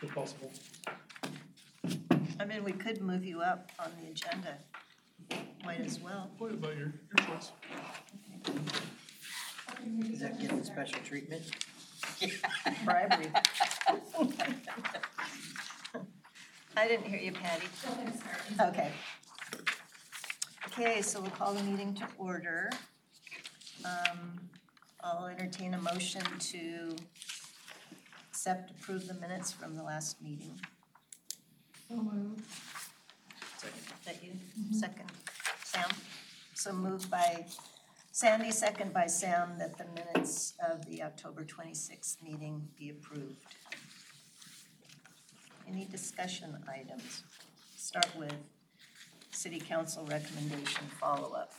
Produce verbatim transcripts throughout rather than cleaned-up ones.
if possible. I mean, we could move you up on the agenda, might as well. What about your, your choice? Does that get the special treatment? Bribery. I didn't hear you, Patty. Okay. Okay, so we'll call the meeting to order. Um, I'll entertain a motion to accept, approve the minutes from the last meeting. Second. Is that you? Mm-hmm. Second. Sam? So moved by Sandy, second by Sam, that the minutes of the October twenty-sixth meeting be approved. Any discussion items? Start with city council recommendation follow-up.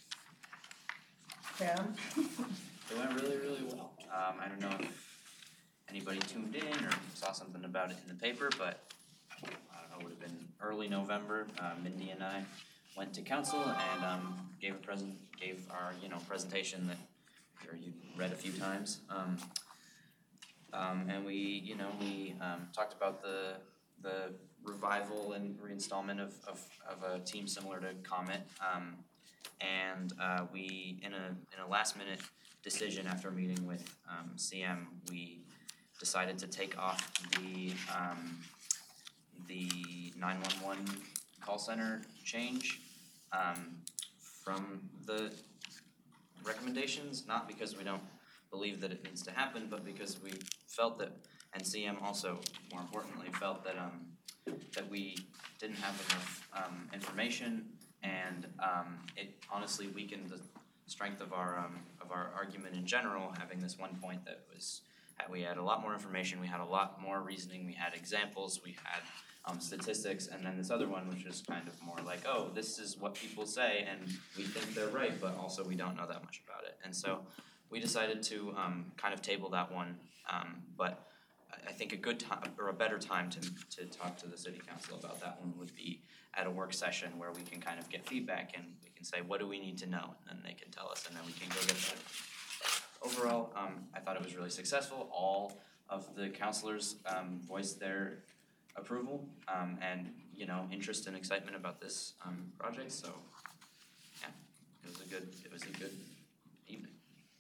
Sam? It went really, really well. Um, I don't know if anybody tuned in or saw something about it in the paper, but I don't know, it would have been early November. Uh, Mindy and I went to council and um, gave a present, gave our you know presentation that or you read a few times. Um, um, and we, you know, we um, talked about the the revival and reinstallment of of, of a team similar to Comet. Um, and uh, we, in a in a last minute decision after meeting with um, C M, we decided to take off the um, the nine one one call center change um, from the recommendations, not because we don't believe that it needs to happen, but because we felt that, and C M also, more importantly, felt that um, that we didn't have enough um, information, and um, it honestly weakened the strength of our um, of our argument in general, having this one point that was we had a lot more information, we had a lot more reasoning, we had examples, we had um, statistics, and then this other one which was kind of more like, oh, this is what people say and we think they're right, but also we don't know that much about it. And so we decided to um, kind of table that one, um, but I think a good time or a better time to to talk to the city council about that one would be at a work session where we can kind of get feedback and we can say, what do we need to know? And then they can tell us and then we can go get that. Overall, um, I thought it was really successful. All of the councilors um, voiced their approval um, and you know interest and excitement about this um, project. So yeah, it was a good it was a good evening.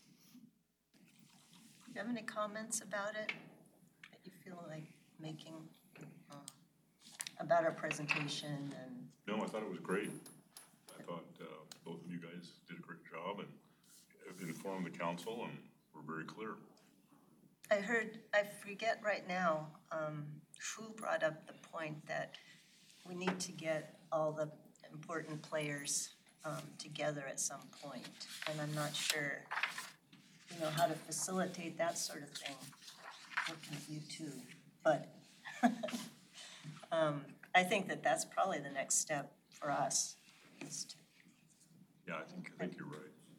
Do you have any comments about it that you feel like making um, about our presentation and? No, I thought it was great. I thought uh, both of you guys did a great job and informed the council and were very clear. I heard, I forget right now, um, who brought up the point that we need to get all the important players um, together at some point, and I'm not sure, you know, how to facilitate that sort of thing. Looking at you too, but um, I think that that's probably the next step for us. Is to Yeah, I think, I think you're right.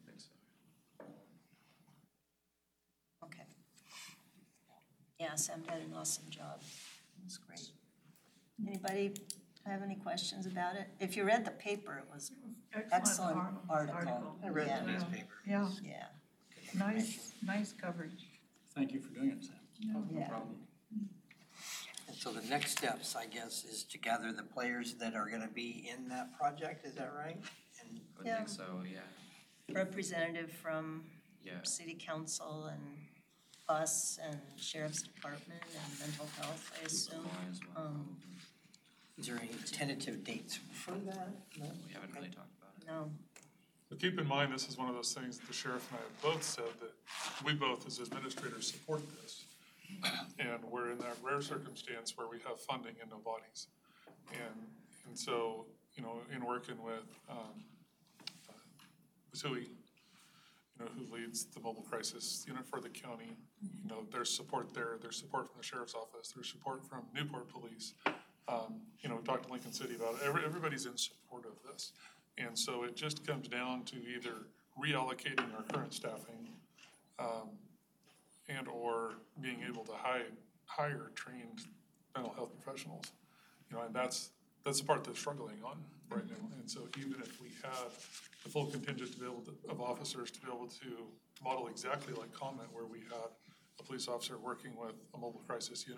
Okay. Yeah, Sam did an awesome job. It was great. Anybody have any questions about it? If you read the paper, it was excellent article. article. I read Yeah. the newspaper. Yeah, Yeah, nice, nice coverage. Thank you for doing it, Sam. No Yeah. problem. And so the next steps, I guess, is to gather the players that are gonna be in that project, is that right? And I would Yeah. think so. Yeah. representative from Yeah. city council and us and sheriff's department and mental health, I assume. As well. Um, is there any tentative dates for that? No? We haven't really talked about it. no, But keep in mind, this is one of those things that the sheriff and I have both said that we both as administrators support this. And we're in that rare circumstance where we have funding and no bodies. And and so, you know, in working with um, uh, Wasui, you know, who leads the mobile crisis unit for the county, you know, there's support there, there's support from the sheriff's office, there's support from Newport Police. Um, you know, we talked to Lincoln City about it, Every, everybody's in support of this. And so it just comes down to either reallocating our current staffing um, and or being able to hire, hire trained mental health professionals. You know, and that's that's the part that's struggling on right now. And so even if we had the full contingent to be able to, of officers to be able to model exactly like Comet, where we had a police officer working with a mobile crisis unit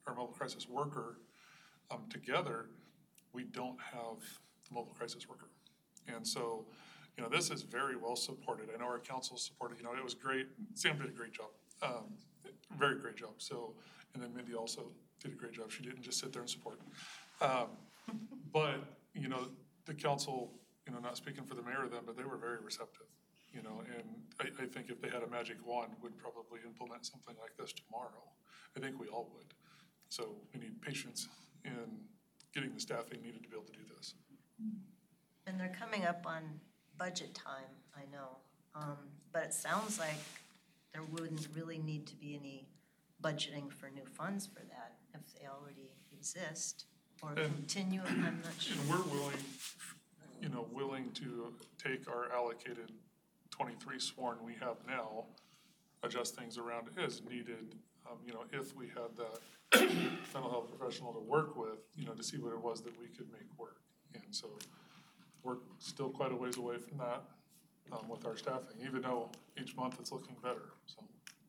our mobile crisis worker um, together, we don't have the mobile crisis worker. And so, you know, this is very well supported. I know our council supported, you know, it was great. Sam did a great job, um, very great job. So, and then Mindy also did a great job. She didn't just sit there and support. Um, but, you know, the council, you know, not speaking for the mayor or them, but they were very receptive, you know, and I, I think if they had a magic wand, would probably implement something like this tomorrow. I think we all would. So we need patience in getting the staffing needed to be able to do this. And they're coming up on budget time, I know. Um, but it sounds like there wouldn't really need to be any budgeting for new funds for that if they already exist or And- continue, I'm not sure. And we're willing, you know, willing to take our allocated twenty-three sworn we have now, adjust things around as needed, um, you know, if we had that mental health professional to work with, you know, to see what it was that we could make work. And so we're still quite a ways away from that, um, with our staffing, even though each month it's looking better, so.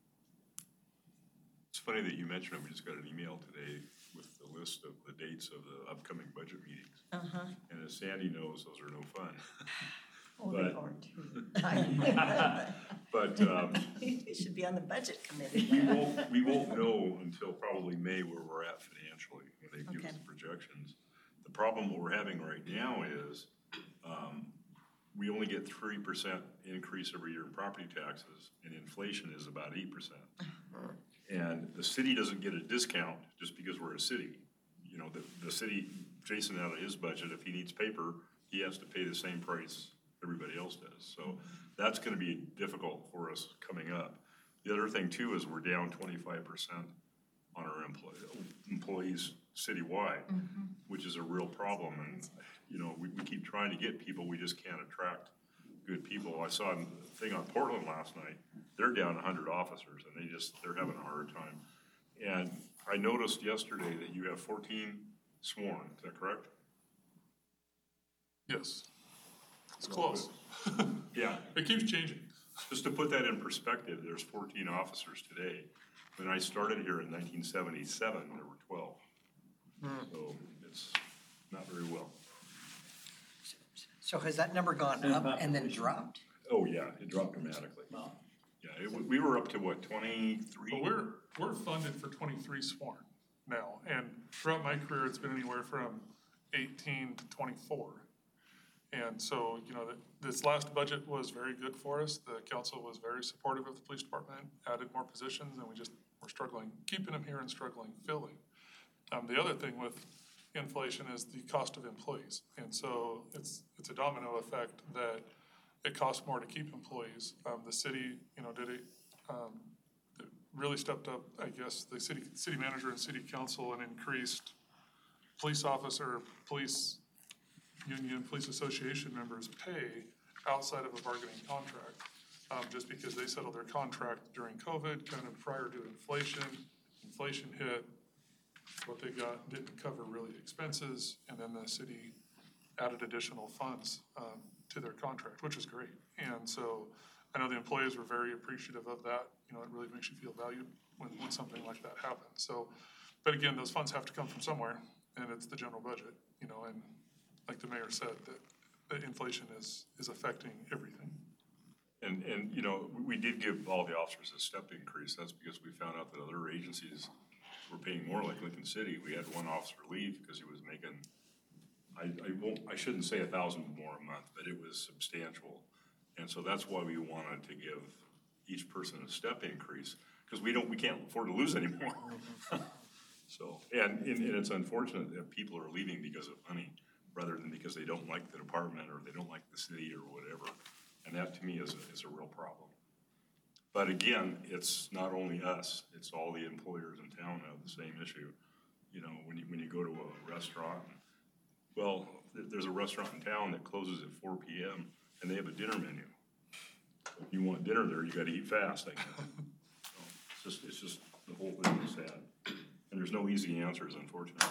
It's funny that you mentioned it. We just got an email today with the list of the dates of the upcoming budget meetings. Uh-huh. And as Sandy knows, those are no fun. Oh, they But- are too. But, um, You should be on the budget committee. we won't, we won't know until probably May where we're at financially, when they give us Okay. the projections. The problem what we're having right now is, um, we only get three percent increase every year in property taxes, and inflation is about eight percent. And the city doesn't get a discount just because we're a city. You know, the, the city, Jason out of his budget, if he needs paper, he has to pay the same price everybody else does. So that's gonna be difficult for us coming up. The other thing too is we're down twenty-five percent on our employee, employees citywide, which is a real problem. And, you know, we, we keep trying to get people, we just can't attract good people. I saw a thing on Portland last night. They're down a hundred officers and they just, they're having a hard time. And I noticed yesterday that you have fourteen sworn, is that correct? Yes, it's close. Yeah. It keeps changing. Just to put that in perspective, there's fourteen officers today. When I started here in nineteen seventy-seven, there were twelve. So it's not very well. So has that number gone up and then dropped? Oh, yeah, it dropped dramatically. Yeah, it, w- we were up to what, twenty-three? But we're, we're funded for twenty-three sworn now, and throughout my career, it's been anywhere from eighteen to twenty-four. And so, you know, that, this last budget was very good for us. The council was very supportive of the police department, added more positions, and we just, we're struggling, keeping them here and struggling filling. Um, the other thing with inflation is the cost of employees. And so it's, it's a domino effect that it costs more to keep employees. Um, the city, you know, did it, um, it really stepped up, I guess, the city, city manager and city council and increased police officer, police union, police association members' pay outside of a bargaining contract. Um, just because they settled their contract during COVID, kind of prior to inflation. Inflation hit, what they got didn't cover really expenses, and then the city added additional funds um, to their contract, which is great. And so I know the employees were very appreciative of that. You know, it really makes you feel valued when, when something like that happens. So, but again, those funds have to come from somewhere, and it's the general budget, you know, and like the mayor said, that, that inflation is, is affecting everything. And, and, you know, we- we did give all the officers a step increase. That's because we found out that other agencies were paying more, like Lincoln City. We had one officer leave because he was making, I, I won't, I shouldn't say a thousand more a month, but it was substantial. And so that's why we wanted to give each person a step increase, because we don't, we can't afford to lose anymore. So, and, and and it's unfortunate that people are leaving because of money, rather than because they don't like the department or they don't like the city or whatever. And that to me is a, is a real problem. But again, it's not only us, it's all the employers in town have the same issue. You know, when you, when you go to a restaurant, well, there- there's a restaurant in town that closes at four P M and they have a dinner menu. If you want dinner there, you gotta eat fast, I guess. So It's just, it's just, the whole thing is sad. And there's no easy answers, unfortunately.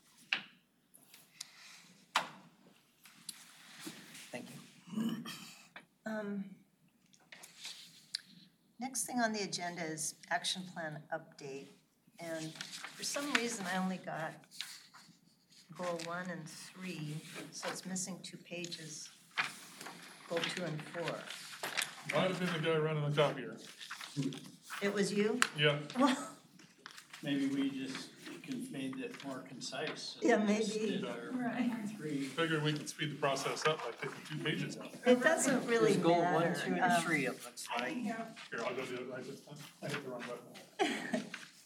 Thank you. Um, Next thing on the agenda is action plan update. And for some reason, I only got goal one and three, so it's missing two pages. Goal two and four. Might have been the guy running the copier. It was you? Yeah, Maybe we just can made it more concise. and Yeah, just maybe. did our Right. Three. figured we could speed the process up by taking two pages out. It doesn't really There's goal matter. one, two, and Um, three, it looks like. Here, I'll go do it right this time. I hit the wrong button.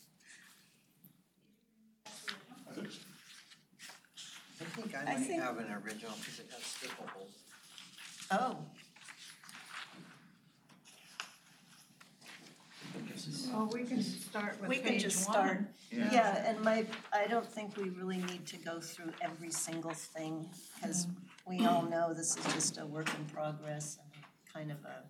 I think so. I think I I might think- have an original because it has skippable. Oh, Well, we can start with we page can one. just start. Yeah. Yeah, and my, I don't think we really need to go through every single thing, because we all know this is just a work in progress and kind of a,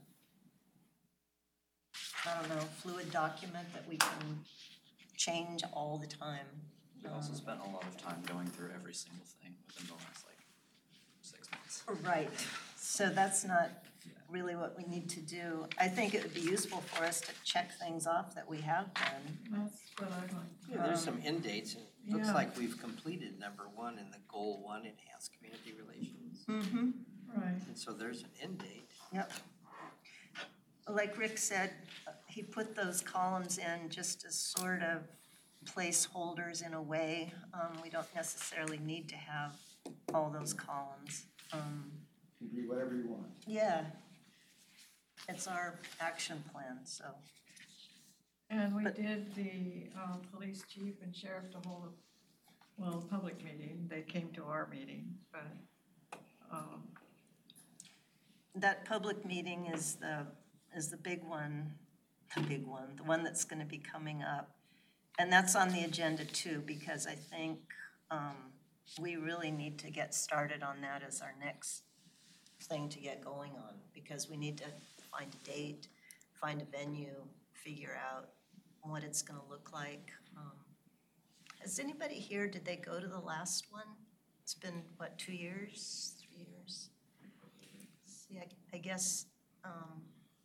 I don't know, fluid document that we can change all the time. We also spent a lot of time going through every single thing within the last like six months. Right, so that's not really what we need to do. I think it would be useful for us to check things off that we have done. That's what I'd like. Yeah, there's some end dates, and it looks Yeah. like we've completed number one in the goal one, enhanced community relations. Mm-hmm. Right. And so there's an end date. Yep. Like Rick said, he put those columns in just as sort of placeholders in a way. Um, we don't necessarily need to have all those columns. Um, You can do whatever you want. yeah. It's our action plan, so. And we But- did the, uh, police chief and sheriff to hold, a well, a public meeting. They came to our meeting, but, um, That public meeting is the, is the big one, the big one, the one that's gonna be coming up. And that's on the agenda too, because I think, um, we really need to get started on that as our next thing to get going on, because we need to find a date, find a venue, figure out what it's gonna look like. Um, Has anybody here, did they go to the last one? It's been, what, two years, three years? See, I, I guess, um,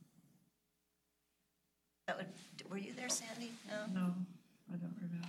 that would, were you there, Sandy? No? no, I don't remember.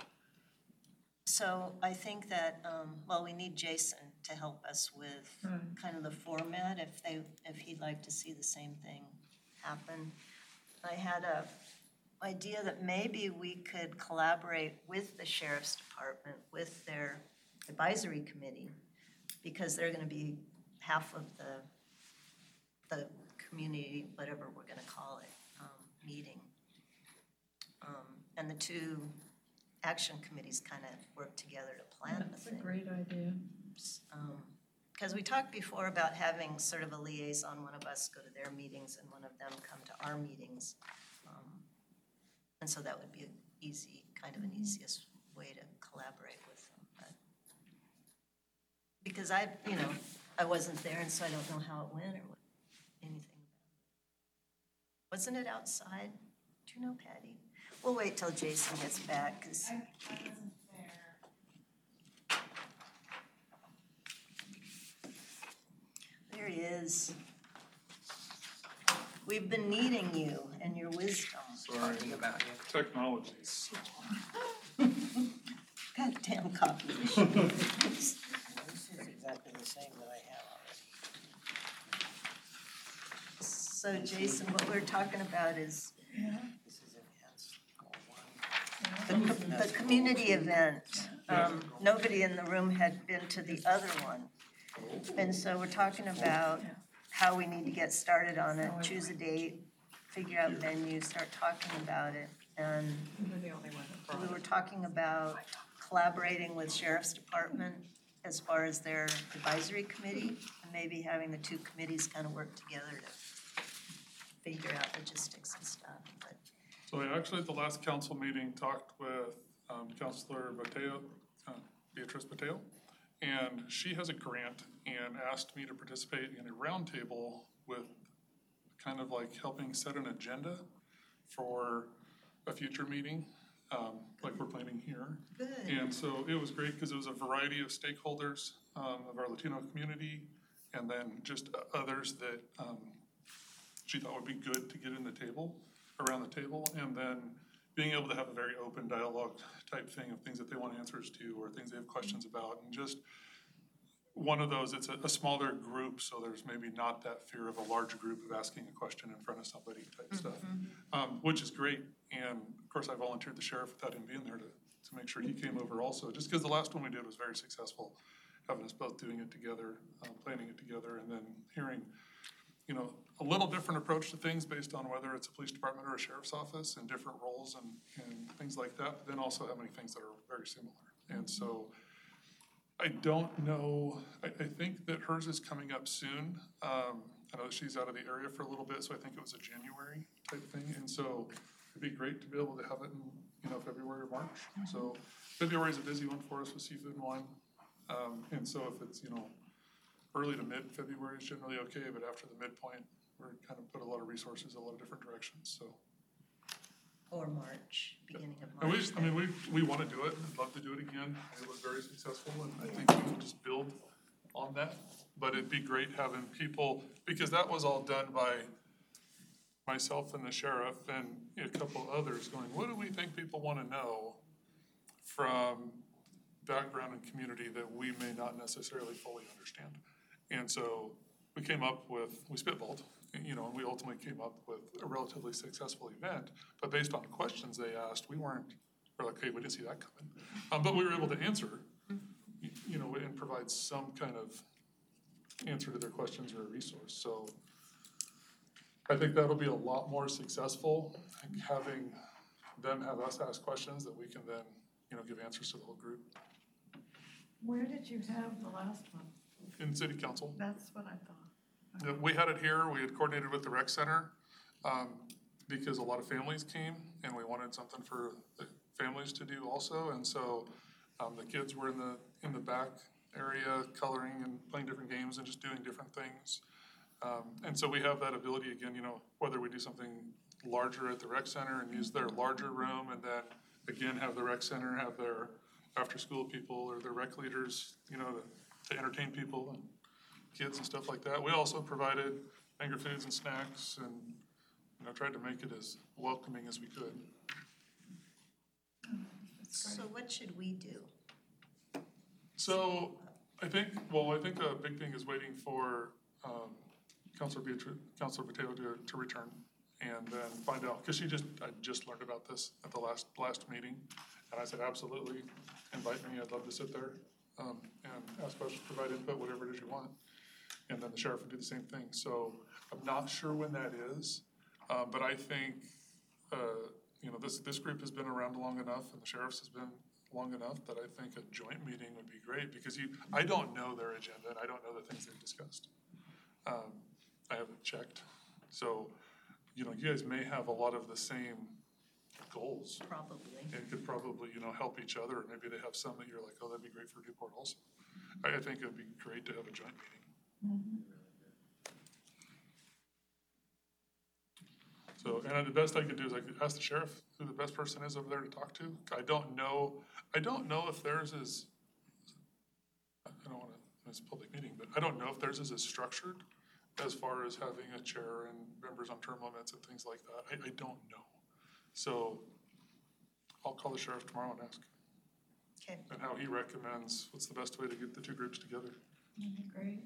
So I think that, um, well, we need Jason to help us with Right. kind of the format, if they, if he'd like to see the same thing happen. I had a idea that maybe we could collaborate with the sheriff's department, with their advisory committee, because they're gonna be half of the, the community, whatever we're gonna call it, um, meeting. Um, and the two action committees kind of work together to plan the That's a thing. great idea. Because we talked before about having sort of a liaison, one of us go to their meetings and one of them come to our meetings. Um, And so that would be an easy, kind of an easiest way to collaborate with them. But because I, you know, I wasn't there, and so I don't know how it went or what, anything. Wasn't it outside? Do you know, Patty? We'll wait till Jason gets back, because. There he is. We've been needing you and your wisdom. Sorry, About you. technology's Goddamn copy. This is exactly the same that I have already. So Jason, what we're talking about is This is enhanced goal one. the, co- the community event. Um, nobody in the room had been to the other one. And so we're talking about how we need to get started on it, choose a date, figure out venue, start talking about it. And You're the only one that we brought were it. talking about collaborating with Sheriff's Department as far as their advisory committee, and maybe having the two committees kind of work together to figure out logistics and stuff, but. So I actually, at the last council meeting, talked with um, Councilor Mateo, uh, Beatrice Mateo, and she has a grant and asked me to participate in a roundtable with kind of like helping set an agenda for a future meeting, um, like we're planning here. Good. And so it was great because it was a variety of stakeholders um, of our Latino community, and then just others that um, she thought would be good to get in the table, around the table. And then being able to have a very open dialogue type thing of things that they want answers to or things they have questions about, and just one of those, it's a, a smaller group, so there's maybe not that fear of a large group of asking a question in front of somebody type stuff, um, which is great. And of course, I volunteered the sheriff without him being there to, to make sure he came over also, just because the last one we did was very successful, having us both doing it together, um, planning it together, and then hearing, you know, a little different approach to things based on whether it's a police department or a sheriff's office and different roles and, and things like that, but then also having things that are very similar. And so I don't know, I, I think that hers is coming up soon. Um, I know that she's out of the area for a little bit, so I think it was a January type thing. And so it'd be great to be able to have it in, you know, February or March. So February is a busy one for us with seafood and wine. Um, and so if it's, you know, early to mid-February is generally okay, but after the midpoint, we're kind of put a lot of resources in a lot of different directions, so. Or March, beginning of And we, March. I mean, we, we want to do it, I'd love to do it again, it was very successful, and I think we can just build on that. But it'd be great having people, because that was all done by myself and the sheriff and a couple others going, what do we think people want to know from background and community that we may not necessarily fully understand? And so we came up with, we spitballed, you know, and we ultimately came up with a relatively successful event. But based on the questions they asked, we weren't, we're like, hey, we didn't see that coming. Um, but we were able to answer, you, you know, and provide some kind of answer to their questions or a resource. So I think that'll be a lot more successful, having them have us ask questions that we can then, you know, give answers to the whole group. Where did you have the last one? In city council. That's what I thought. Yeah, we had it here, we had coordinated with the rec center, um, because a lot of families came and we wanted something for the families to do also. And so, um, the kids were in the, in the back area coloring and playing different games and just doing different things. Um, and so we have that ability again, you know, whether we do something larger at the rec center and use their larger room, and then again, have the rec center have their after-school people or their rec leaders, you know, to, to entertain people and kids and stuff like that. We also provided finger foods and snacks and, you know, tried to make it as welcoming as we could. So what should we do? So I think, well, I think the big thing is waiting for um, Councilor Beatrice, Councilor Mateo to, to return and then find out, because she just, I just learned about this at the last, last meeting. And I said, absolutely, invite me, I'd love to sit there um, and ask questions, provide input, whatever it is you want. And then the sheriff would do the same thing. So I'm not sure when that is, uh, but I think, uh, you know, this, this group has been around long enough and the sheriff's has been long enough that I think a joint meeting would be great, because you, I don't know their agenda and I don't know the things they've discussed. Um, I haven't checked. So, you know, you guys may have a lot of the same goals. Probably. And could probably, you know, help each other. Or maybe they have some that you're like, oh, that'd be great for Newport also. I, I think it'd be great to have a joint meeting. Mm-hmm. So, and the best I could do is I could ask the sheriff who the best person is over there to talk to. I don't know, I don't know if theirs is, I don't wanna, it's a public meeting, but I don't know if theirs is as structured as far as having a chair and members on term limits and things like that. I, I don't know. So I'll call the sheriff tomorrow and ask. Okay. And how he recommends, what's the best way to get the two groups together. That'd be great.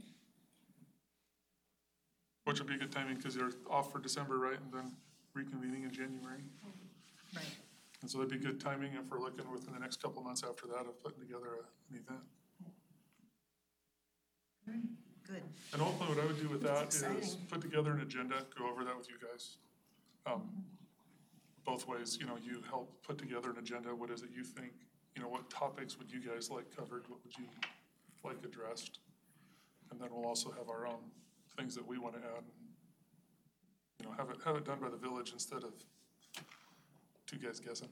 Which would be a good timing, because they're off for December, right, and then reconvening in January. Right. And so that'd be good timing if we're looking within the next couple of months after that of putting together a, an event. Good. And hopefully what I would do with that That's is exciting. put together an agenda, go over that with you guys. Um, both ways, you know, you help put together an agenda, what is it you think, you know, what topics would you guys like covered, what would you like addressed? And then we'll also have our own things that we want to add. You know, have it, have it done by the village instead of two guys guessing.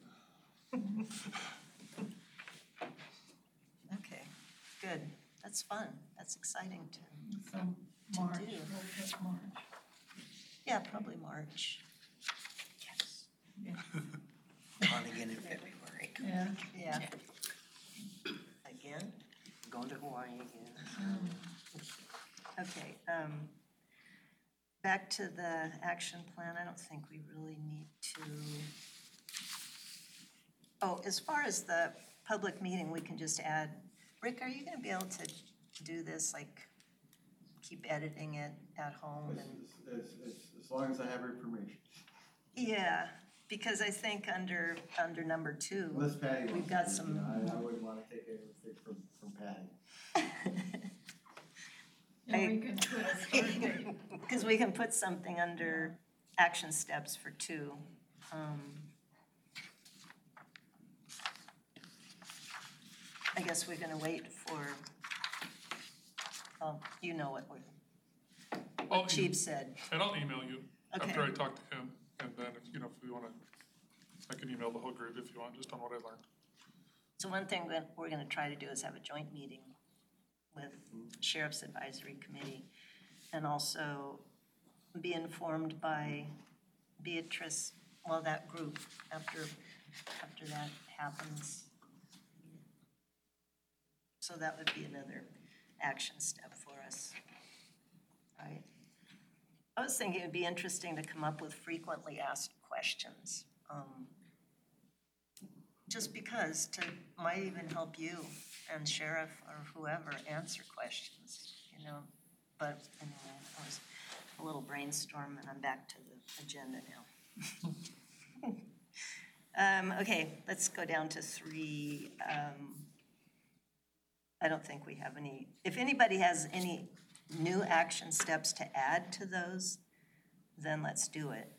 Okay, good. That's fun. That's exciting to, So To March, do. we'll pick March. yeah, probably March. Yes. On again in February. Yeah. Yeah. Again? Going to Hawaii again. Okay, um, back to the action plan. I don't think we really need to Oh, as far as the public meeting, we can just add, Rick, are you gonna be able to do this, like, keep editing it at home As, and? as, as, as long as I have her permission. Yeah, because I think under, under number two, Unless Patty wants. We've got to, some- you know, I, I wouldn't wanna take anything from, from Patty. And we can put a start date. because we can put something under action steps for two. Um, I guess we're gonna wait for, oh, you know what we- I'll what e- Chief said. And I'll email you after Okay. I talk to him, and then if, you know, if we wanna, I can email the whole group if you want, just on what I learned. So one thing that we're gonna try to do is have a joint meeting with Sheriff's Advisory Committee, and also be informed by Beatrice, well, that group, after, after that happens. So that would be another action step for us, right? I was thinking it'd be interesting to come up with frequently asked questions. um, Just because to, might even help you and sheriff or whoever answer questions, you know? But anyway, it was a little brainstorm and I'm back to the agenda now. Um, okay, let's go down to three. Um, I don't think we have any, if anybody has any new action steps to add to those, then let's do it.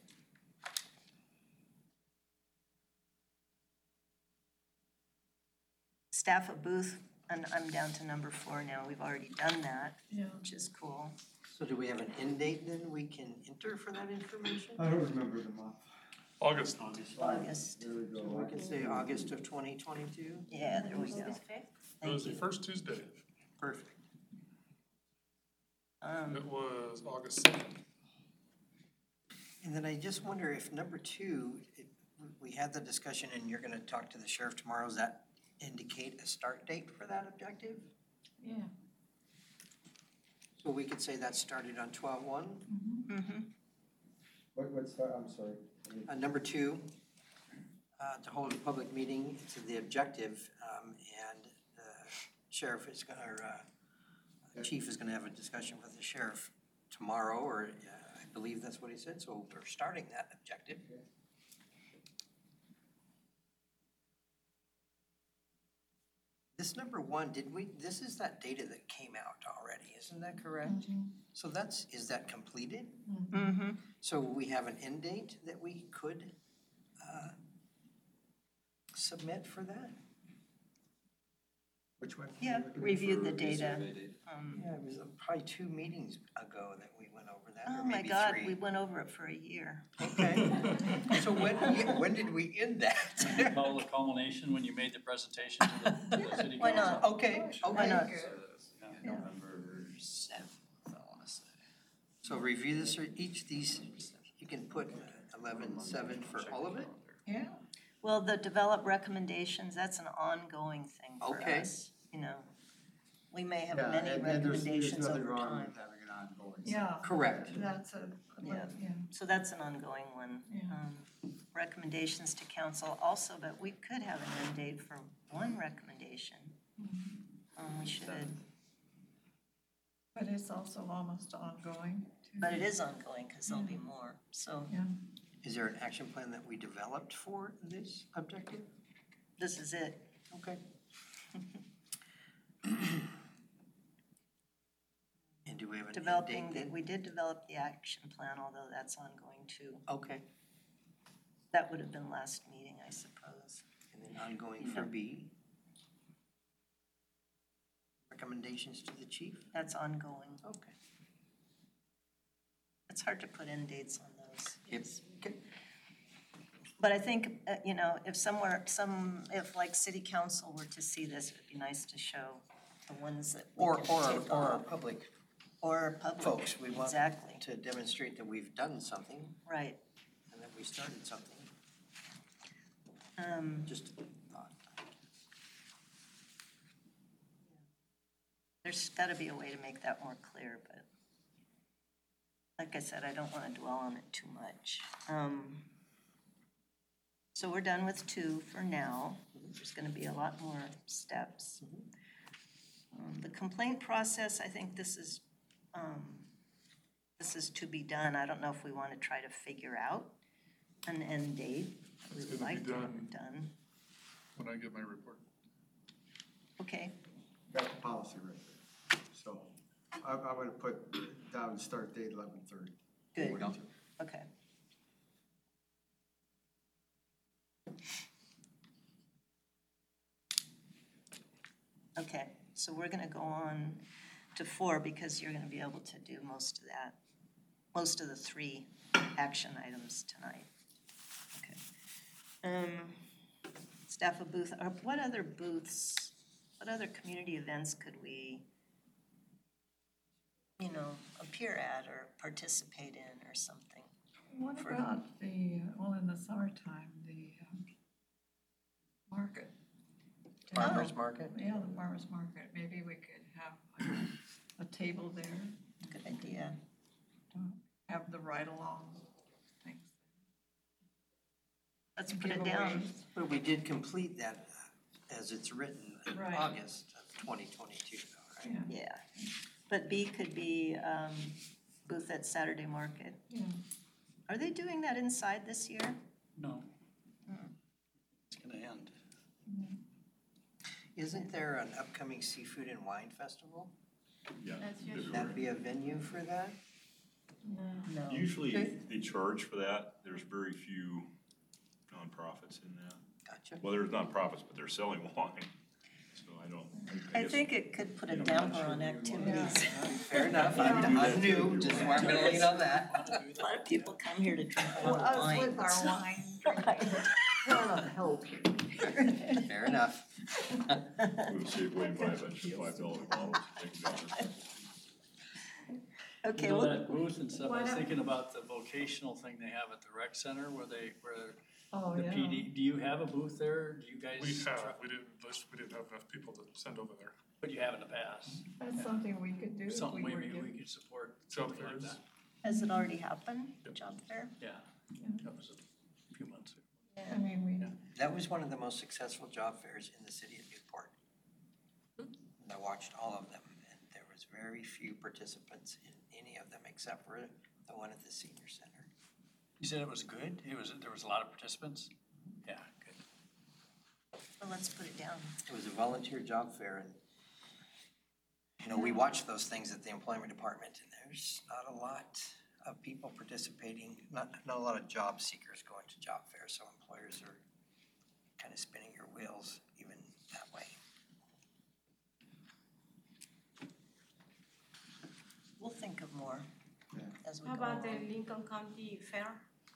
Staff of booth, and I'm down to number four now, we've already done that, Yeah. which is cool. So do we have an end date then we can enter for that information? I don't remember the month. August, August, There we go. So we can say August of twenty twenty-two? yeah, there we go. it was Thank the you. first Tuesday, Perfect. Um, it was August second. And then I just wonder if number two, it- we had the discussion and you're gonna talk to the sheriff tomorrow, does that indicate a start date for that objective? Yeah. So we could say that started on twelve one. mhm. What, what's that, I'm sorry. I mean, Uh, number two, uh, to hold a public meeting to the objective, um, and the sheriff is gonna, or, uh, chief is gonna have a discussion with the sheriff tomorrow, or, uh, I believe that's what he said, so we're starting that objective. This number one, did we, this is that data that came out already, isn't that correct? So that's, is that completed? Mm-hmm. So we have an end date that we could uh, submit for that? Which one? Yeah, reviewed the data. Um, Yeah, it was uh, probably two meetings ago that we went over that, Oh or my maybe God, three. we went over it for a year. Okay, so when, yeah, when did we end that? Call the culmination when you made the presentation to the, to the city council? Why not? Okay, Why okay. not? Yeah. November seventh, I wanna say. So review this, or each of these, you can put eleven seven for all of it? Yeah. Well, the develop recommendations, that's an ongoing thing for Okay. us, you know. We may have Yeah, many and, and there's, there's recommendations nothing over wrong time. with having it ongoing. Yeah. Correct. That's a, Yeah. yeah. So that's an ongoing one. Yeah. Um, Recommendations to council also, but we could have an end date for one recommendation. Um, we should, But it's also almost ongoing. too. but it is ongoing, cause there'll be more, so Yeah. Is there an action plan that we developed for this objective? this is it. Okay. And do we have an end Developing, date the- then? we did develop the action plan, although that's ongoing too. Okay, That would have been last meeting, I suppose. and then ongoing for Yeah. B. Recommendations to the chief? That's ongoing. Okay. It's hard to put end dates on those. It's, okay. But I think, uh, you know, if somewhere, some, if like city council were to see this, it'd be nice to show the ones that we Or, can or, take or our off. public Or public. folks, we want Exactly, to demonstrate that we've done something right. and that we started something, Um, just a thought. there's gotta be a way to make that more clear, but like I said, I don't wanna dwell on it too much. Um, So we're done with two for now. There's gonna be a lot more steps. Um, The complaint process, I think this is, um, this is to be done. I don't know if we wanna try to figure out an end date. We It's would gonna be like to have done. it done. When I get my report. Okay, Got the policy right there. So I'm, I'm gonna put down start date eleven thirty. good, okay. Okay, so we're gonna go on to four because you're gonna be able to do most of that, most of the three action items tonight. Okay. Um, staff of booth, or what other booths, what other community events could we, you know, appear at or participate in or something? What For- about the, well, in the summertime, the um, market? Farmers market? Yeah, the farmer's market, maybe we could have like a table there, Good idea. have the ride-along things. Let's put it down. Giveaways. But we did complete that uh, as it's written in Right. August of twenty twenty-two, though, right? Yeah, Yeah, but B could be um, booth at Saturday Market. yeah. Are they doing that inside this year? No. Hmm. It's gonna end. Isn't there an upcoming seafood and wine festival? Yeah. That's Would February. that be a venue for that? No. Usually, Okay. they charge for that. There's very few nonprofits in that. Gotcha. Well, there's nonprofits, but they're selling wine, so I don't. I guess- think it could put a Yeah, I'm not damper sure on we activities. Fair enough, I'm, I'm new, just want to lean on that. A lot of people come here to drink a Well, lot of us wine. with our wine. Right. help. Fair enough. We'll save way by a bunch of five dollar bottles. Take it down. Okay, You know well, that booth and stuff, I Why was not? thinking about the vocational thing they have at the rec center where they, where Oh, the yeah. P D, do you have a booth there? Do you guys? We have, we didn't list, we didn't have enough people to send over there. But you have in the past. That's something we could do if Something we were maybe we given. could support, Job something like fairs. that. has it already happened, the job fair? Yeah, that was a few months ago. I mean, we, That was one of the most successful job fairs in the city of Newport. And I watched all of them, and there was very few participants in any of them except for the one at the senior center. You said it was good? It was, there was a lot of participants? Yeah, good. Well, let's put it down. It was a volunteer job fair, and, you know, we watch those things at the employment department, and there's not a lot of people participating, not, not a lot of job seekers going to job fairs, so employers are kind of spinning your wheels even that way. We'll think of more as we How go about the along. Lincoln County Fair?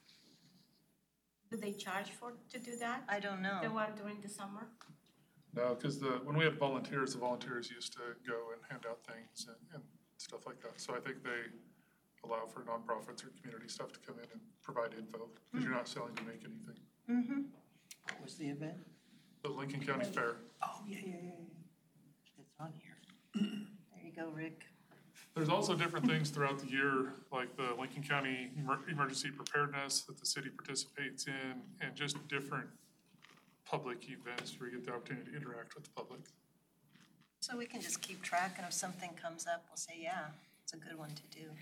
Do they charge for, to do that? I don't know. The one during the summer? No, because the, when we had volunteers, the volunteers used to go and hand out things and, and stuff like that. So I think they allow for nonprofits or community stuff to come in and provide info, because you're not selling to make anything. Mm-hmm. What was the event? The Lincoln County Fair, Oh, yeah, yeah, yeah, yeah. It's on here. There you go, Rick. there's also different things throughout the year, like the Lincoln County Emer- Emergency Preparedness that the city participates in, and just different public events where you get the opportunity to interact with the public. So we can just keep track, and if something comes up, we'll say, yeah, it's a good one to do.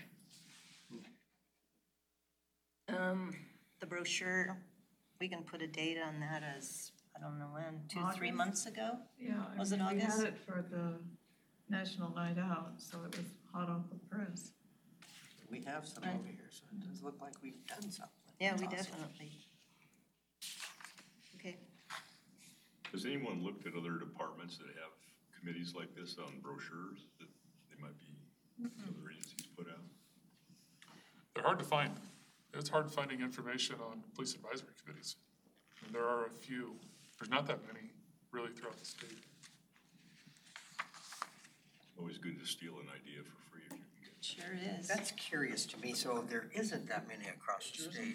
Um, the brochure, we can put a date on that as, I don't know when, two, three August? months ago? yeah, I Was it mean, we August? had it for the National Night Out, so it was hot off the press. We have some Right. over here, so it does look like we've done something. Yeah, we That's awesome. definitely. Okay, Has anyone looked at other departments that have committees like this on brochures that they might be, other agencies put out? They're hard to find. It's hard finding information on police advisory committees. And there are a few, there's not that many really throughout the state. Always good to steal an idea for free if you can get it. sure is. That's curious to me, so there isn't that many across the state.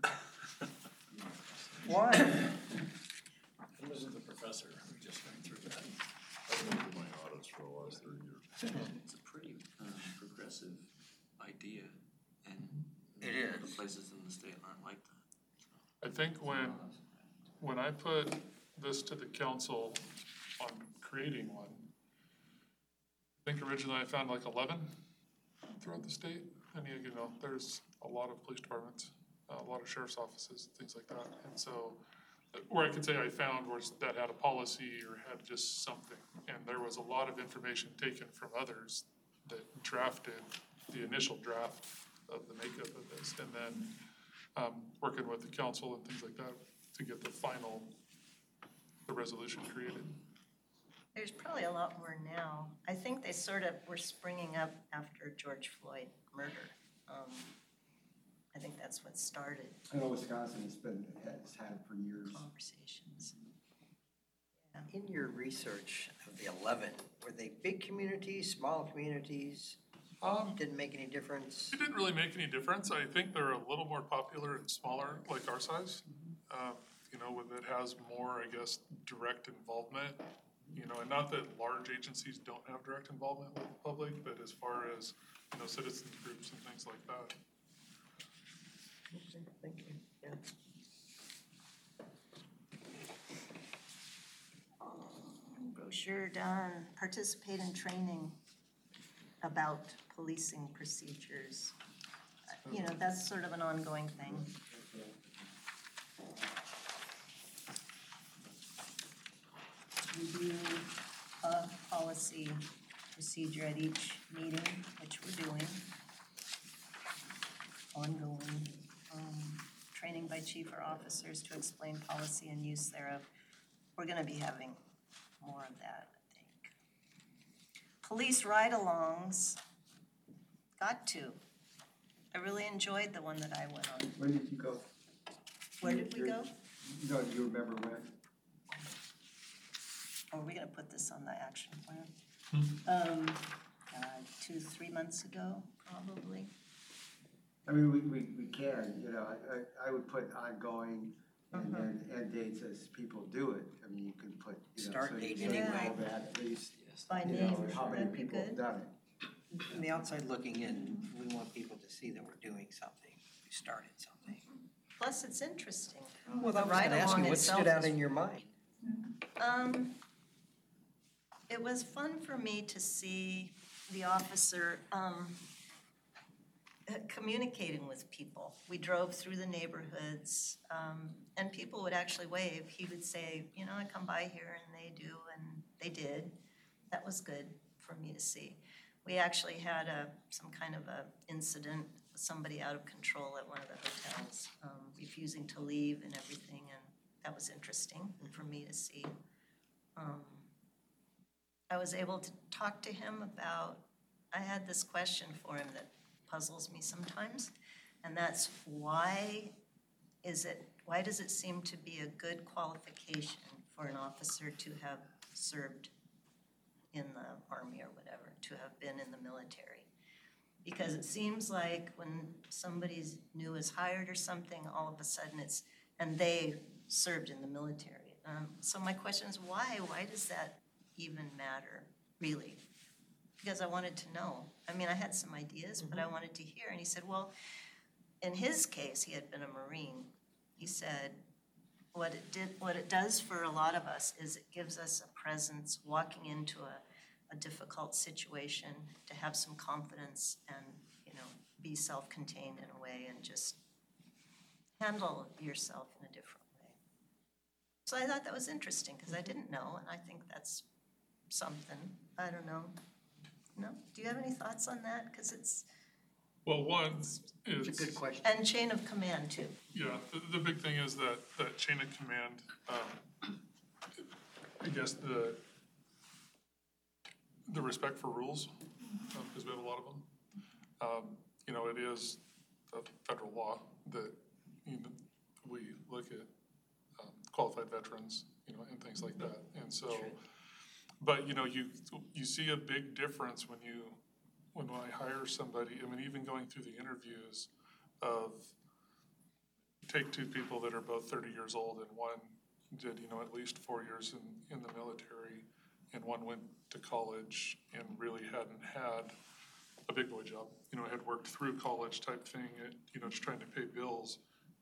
Why? I was the professor, we just went through that. I've been doing my audits for the last thirty years. It's a pretty uh, progressive idea, and It the is. places in the state aren't like that. I think when, when I put this to the council on creating one, I think originally I found like eleven throughout the state. And you, you know, there's a lot of police departments, a lot of sheriff's offices, things like that. And so, where I could say I found was that had a policy or had just something. And there was a lot of information taken from others that drafted the initial draft of the makeup of this. And then um, working with the council and things like that to get the final, the resolution created. There's probably a lot more now. I think they sort of were springing up after George Floyd murder. Um, I think that's what started I know Wisconsin has been, has had it for years. conversations. In your research of the eleven, were they big communities, small communities? Um, Didn't make any difference? It didn't really make any difference. I think they're a little more popular and smaller, like our size. Um, you know, with it has more, I guess, direct involvement. You know, and not that large agencies don't have direct involvement with the public, but as far as, you know, citizens groups and things like that. Okay, thank you, yeah. Brochure done, participate in training about policing procedures. Uh, You know, that's sort of an ongoing thing. Review a policy procedure at each meeting, which we're doing. Ongoing, um, training by chief or officers to explain policy and use thereof. We're gonna be having more of that, I think. Police ride-alongs, got to. I really enjoyed the one that I went on. When did you go? Where did we go? No, do you remember when? Or are we gonna put this on the action plan? Um, God, two, three months ago, probably. I mean, we, we, we can, you know, I, I, I would put ongoing and then end dates as people do it. I mean, you can put, you know, Start so you date so you anyway. know that at least, By you name, know, how many that'd be people have good. done it. From the outside looking in, we want people to see that we're doing something, we started something. Plus, it's interesting. Well, The I was gonna ask ride-along you, what itself stood out is- in your mind? Um, it was fun for me to see the officer, um, uh, communicating with people. We drove through the neighborhoods, um, and people would actually wave. He would say, you know, I come by here and they do, and they did. That was good for me to see. We actually had a, some kind of a incident with somebody out of control at one of the hotels, um, refusing to leave and everything, and that was interesting for me to see. Um, I was able to talk to him about, I had this question for him that puzzles me sometimes, and that's why is it, why does it seem to be a good qualification for an officer to have served in the army or whatever, to have been in the military? Because it seems like when somebody's new is hired or something, all of a sudden it's, and they served in the military. Um, so my question is why? Why does that even matter, really? Because I wanted to know. I mean, I had some ideas, but I wanted to hear. And he said, well, in his case, he had been a Marine. He said, what it did, what it does for a lot of us is it gives us a presence walking into a, a difficult situation, to have some confidence and, you know, be self-contained in a way and just handle yourself in a different way. So I thought that was interesting because I didn't know, and I think that's something. I don't know. No? Do you have any thoughts on that? Because it's, Well, one is. It's a good question. and chain of command too. Yeah, the, the big thing is that, that chain of command, um, I guess the, the respect for rules, because we have a lot of them. Um, you know, it is a federal law that, you know, we look at um, qualified veterans, you know, and things like that. And so, but, you know, you, you see a big difference when you, when I hire somebody, I mean, even going through the interviews of, take two people that are both thirty years old and one did, you know, at least four years in, in the military and one went to college and really hadn't had a big boy job, you know, had worked through college type thing, at, you know, just trying to pay bills.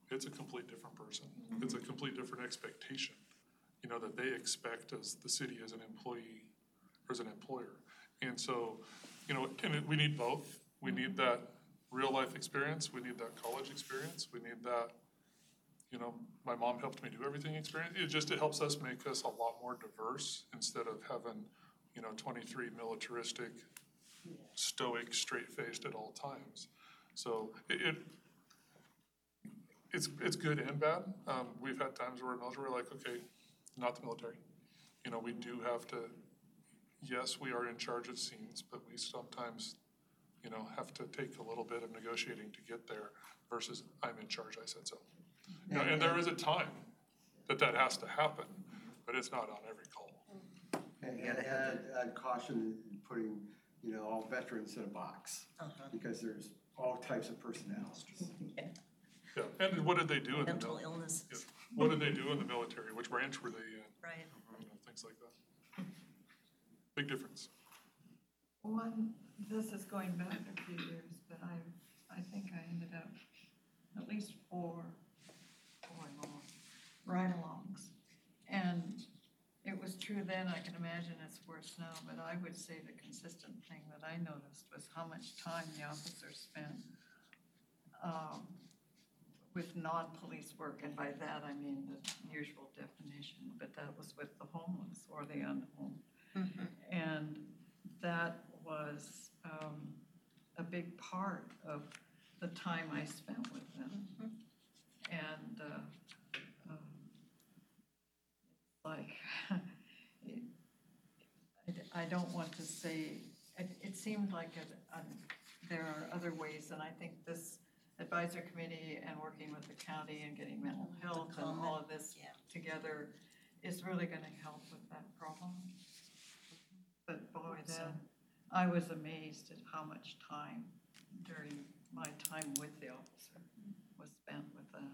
it's a complete different person. It's a complete different expectation, you know, that they expect as the city as an employee or as an employer. And so, you know, and it, we need both. We need that real life experience. We need that college experience. We need that, you know, my mom helped me do everything experience. It just, it helps us make us a lot more diverse instead of having, you know, twenty-three militaristic, stoic, straight-faced at all times. So it, it it's, it's good and bad. Um, we've had times where military, we're like, okay, not the military. You know, we do have to, yes, we are in charge of scenes, but we sometimes, you know, have to take a little bit of negotiating to get there versus I'm in charge, I said so. You know, and there is a time that that has to happen, but it's not on every call. And, and I'd, I'd caution putting, you know, all veterans in a box, Uh-huh. because there's all types of personalities. Yeah. Yeah, and what did they do in the Mental military? illnesses, What did they do in the military? Which branch were they in? right. You know, things like that. Big difference. One, this is going back a few years, but I, I think I ended up at least four, four long, ride-alongs. And it was true then, I can imagine it's worse now, but I would say the consistent thing that I noticed was how much time the officers spent um, with non-police work, and by that I mean the usual definition, but that was with the homeless or the unhomed. Mhm. And that was um, a big part of the time I spent with them. And uh, um, like, it, I, I don't want to say, it, it seemed like it, um, there are other ways, and I think this advisory committee and working with the county and getting mental health and all of this Yeah. together is really gonna help with that problem. But boy, then, I was amazed at how much time during my time with the officer was spent with that.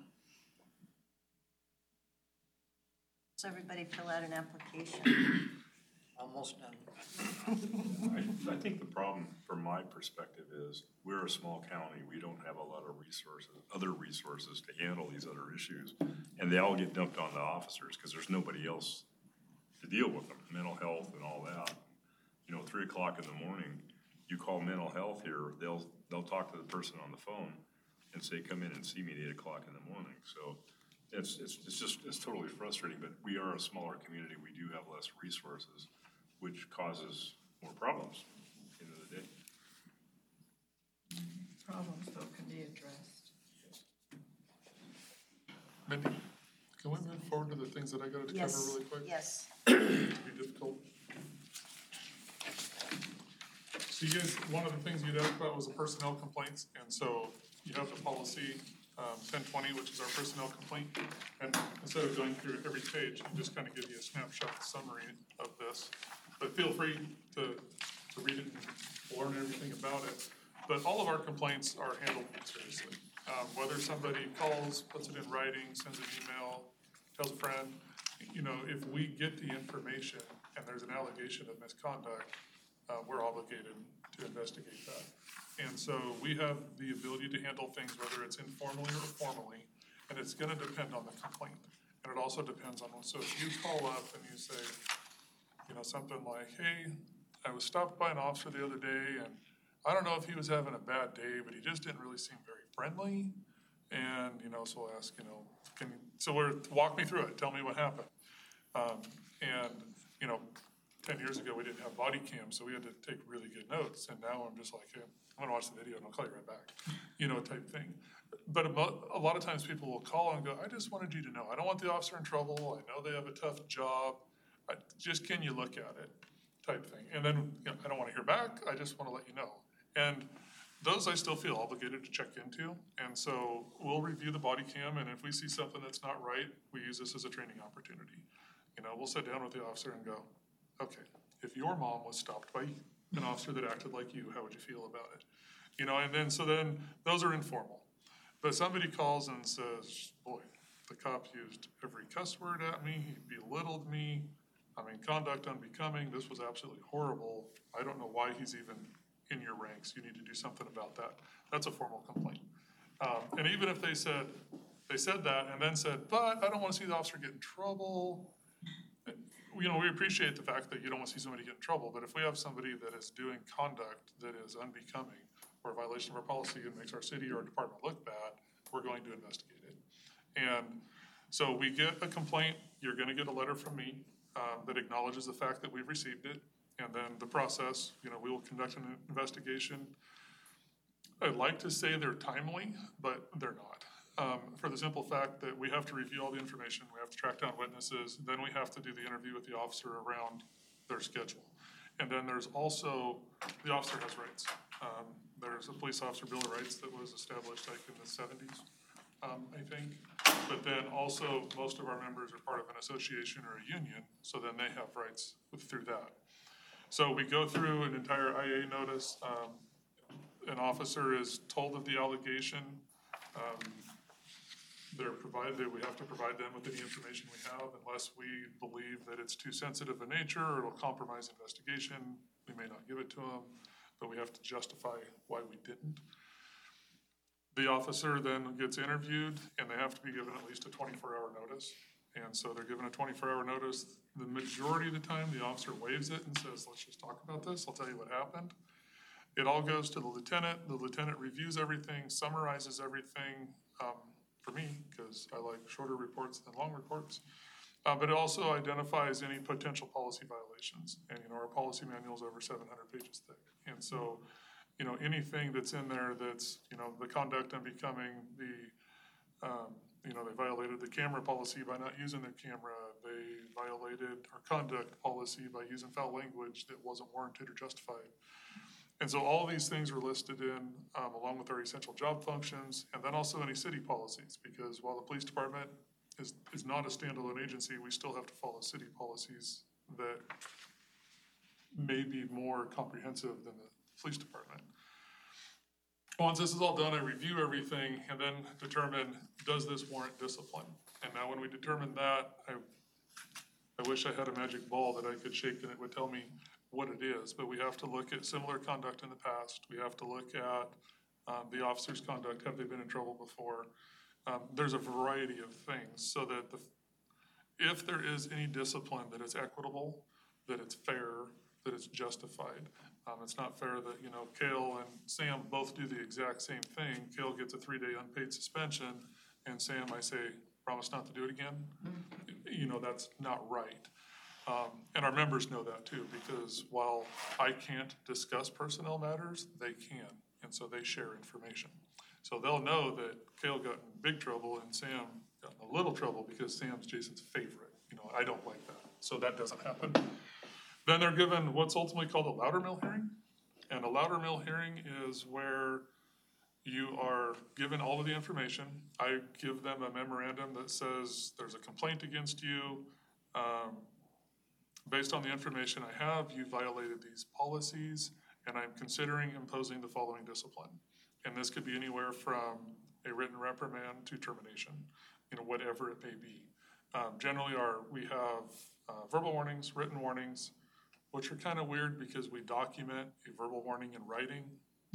So everybody fill out an application. Almost done. I, I think the problem from my perspective is we're a small county. We don't have a lot of resources, other resources to handle these other issues. And they all get dumped on the officers because there's nobody else to deal with them, mental health and all that. You know, three o'clock in the morning, you call mental health here, they'll, they'll talk to the person on the phone and say, come in and see me at eight o'clock in the morning. So it's, it's, it's just, it's totally frustrating, but we are a smaller community. We do have less resources, which causes more problems at the end of the day. Problems though can be addressed. Mindy, can we move forward to the things that I got to cover Yes, really quick? yes. To be difficult. So you guys, one of the things you'd asked about was the personnel complaints, and so you have the policy, um, ten twenty, which is our personnel complaint. And instead of going through every page, I just kind of give you a snapshot summary of this. But feel free to, to read it and learn everything about it. But all of our complaints are handled seriously. Um, whether somebody calls, puts it in writing, sends an email, tells a friend, you know, if we get the information and there's an allegation of misconduct, uh, we're obligated to investigate that. And so we have the ability to handle things, whether it's informally or formally, and it's gonna depend on the complaint. And it also depends on, so if you call up and you say, you know, something like, hey, I was stopped by an officer the other day and I don't know if he was having a bad day, but he just didn't really seem very friendly. And, you know, so I'll ask, you know, can, so we're, walk me through it, tell me what happened. Um, and, you know, ten years ago, we didn't have body cams, so we had to take really good notes. And now I'm just like, hey, I'm gonna watch the video and I'll call you right back, you know, type thing. But a, mo- a lot of times people will call and go, I just wanted you to know, I don't want the officer in trouble. I know they have a tough job. I, just, can you look at it, type thing. And then, you know, I don't wanna hear back. I just wanna let you know. And those I still feel obligated to check into. And so we'll review the body cam, and if we see something that's not right, we use this as a training opportunity. You know, we'll sit down with the officer and go, okay, if your mom was stopped by an officer that acted like you, how would you feel about it? You know, and then, so then, those are informal. But somebody calls and says, boy, the cop used every cuss word at me, he belittled me, I mean, conduct unbecoming, this was absolutely horrible. I don't know why he's even in your ranks, you need to do something about that. That's a formal complaint. Um, and even if they said, they said that and then said, but I don't wanna see the officer get in trouble. You know, we appreciate the fact that you don't wanna see somebody get in trouble, but if we have somebody that is doing conduct that is unbecoming or a violation of our policy and makes our city or our department look bad, we're going to investigate it. And so we get a complaint, you're gonna get a letter from me, um, that acknowledges the fact that we've received it. And then the process, you know, we will conduct an investigation. I'd like to say they're timely, but they're not. Um, for the simple fact that we have to review all the information, we have to track down witnesses, then we have to do the interview with the officer around their schedule. And then there's also, the officer has rights. Um, there's a police officer bill of rights that was established like in the seventies, um, I think. But then also, most of our members are part of an association or a union, so then they have rights with, through that. So we go through an entire I A notice, um, an officer is told of the allegation, um, they're provided, we have to provide them with any information we have unless we believe that it's too sensitive a nature or it'll compromise investigation, we may not give it to them, but we have to justify why we didn't. The officer then gets interviewed and they have to be given at least a twenty-four hour notice. And so they're given a twenty-four hour notice. The majority of the time, the officer waives it and says, let's just talk about this, I'll tell you what happened. It all goes to the lieutenant, the lieutenant reviews everything, summarizes everything, um, for me, because I like shorter reports than long reports. Uh, but it also identifies any potential policy violations. And, you know, our policy manual is over seven hundred pages thick. And so, you know, anything that's in there that's, you know, the conduct unbecoming, the, um, you know, they violated the camera policy by not using their camera. They violated our conduct policy by using foul language that wasn't warranted or justified. And so all these things are listed in, um, along with our essential job functions, and then also any city policies, because while the police department is, is not a standalone agency, we still have to follow city policies that may be more comprehensive than the police department. Once this is all done, I review everything and then determine, does this warrant discipline? And now when we determine that, I, I wish I had a magic ball that I could shake and it would tell me what it is, but we have to look at similar conduct in the past. We have to look at um, the officer's conduct. Have they been in trouble before? Um, there's a variety of things so that the, if there is any discipline, that it's equitable, that it's fair, that it's justified. Um, it's not fair that, you know, Cale and Sam both do the exact same thing. Cale gets a three-day unpaid suspension, and Sam, I say, promise not to do it again. You know, that's not right. Um, and our members know that too, because while I can't discuss personnel matters, they can, and so they share information. So they'll know that Cale got in big trouble and Sam got in a little trouble because Sam's Jason's favorite. You know, I don't like that, so that doesn't happen. Then they're given what's ultimately called a Loudermill hearing, and a Loudermill hearing is where you are given all of the information. I give them a memorandum that says there's a complaint against you. Um, Based on the information I have, you violated these policies, and I'm considering imposing the following discipline. And this could be anywhere from a written reprimand to termination, you know, whatever it may be. Um, generally, our we have uh, verbal warnings, written warnings, which are kind of weird because we document a verbal warning in writing.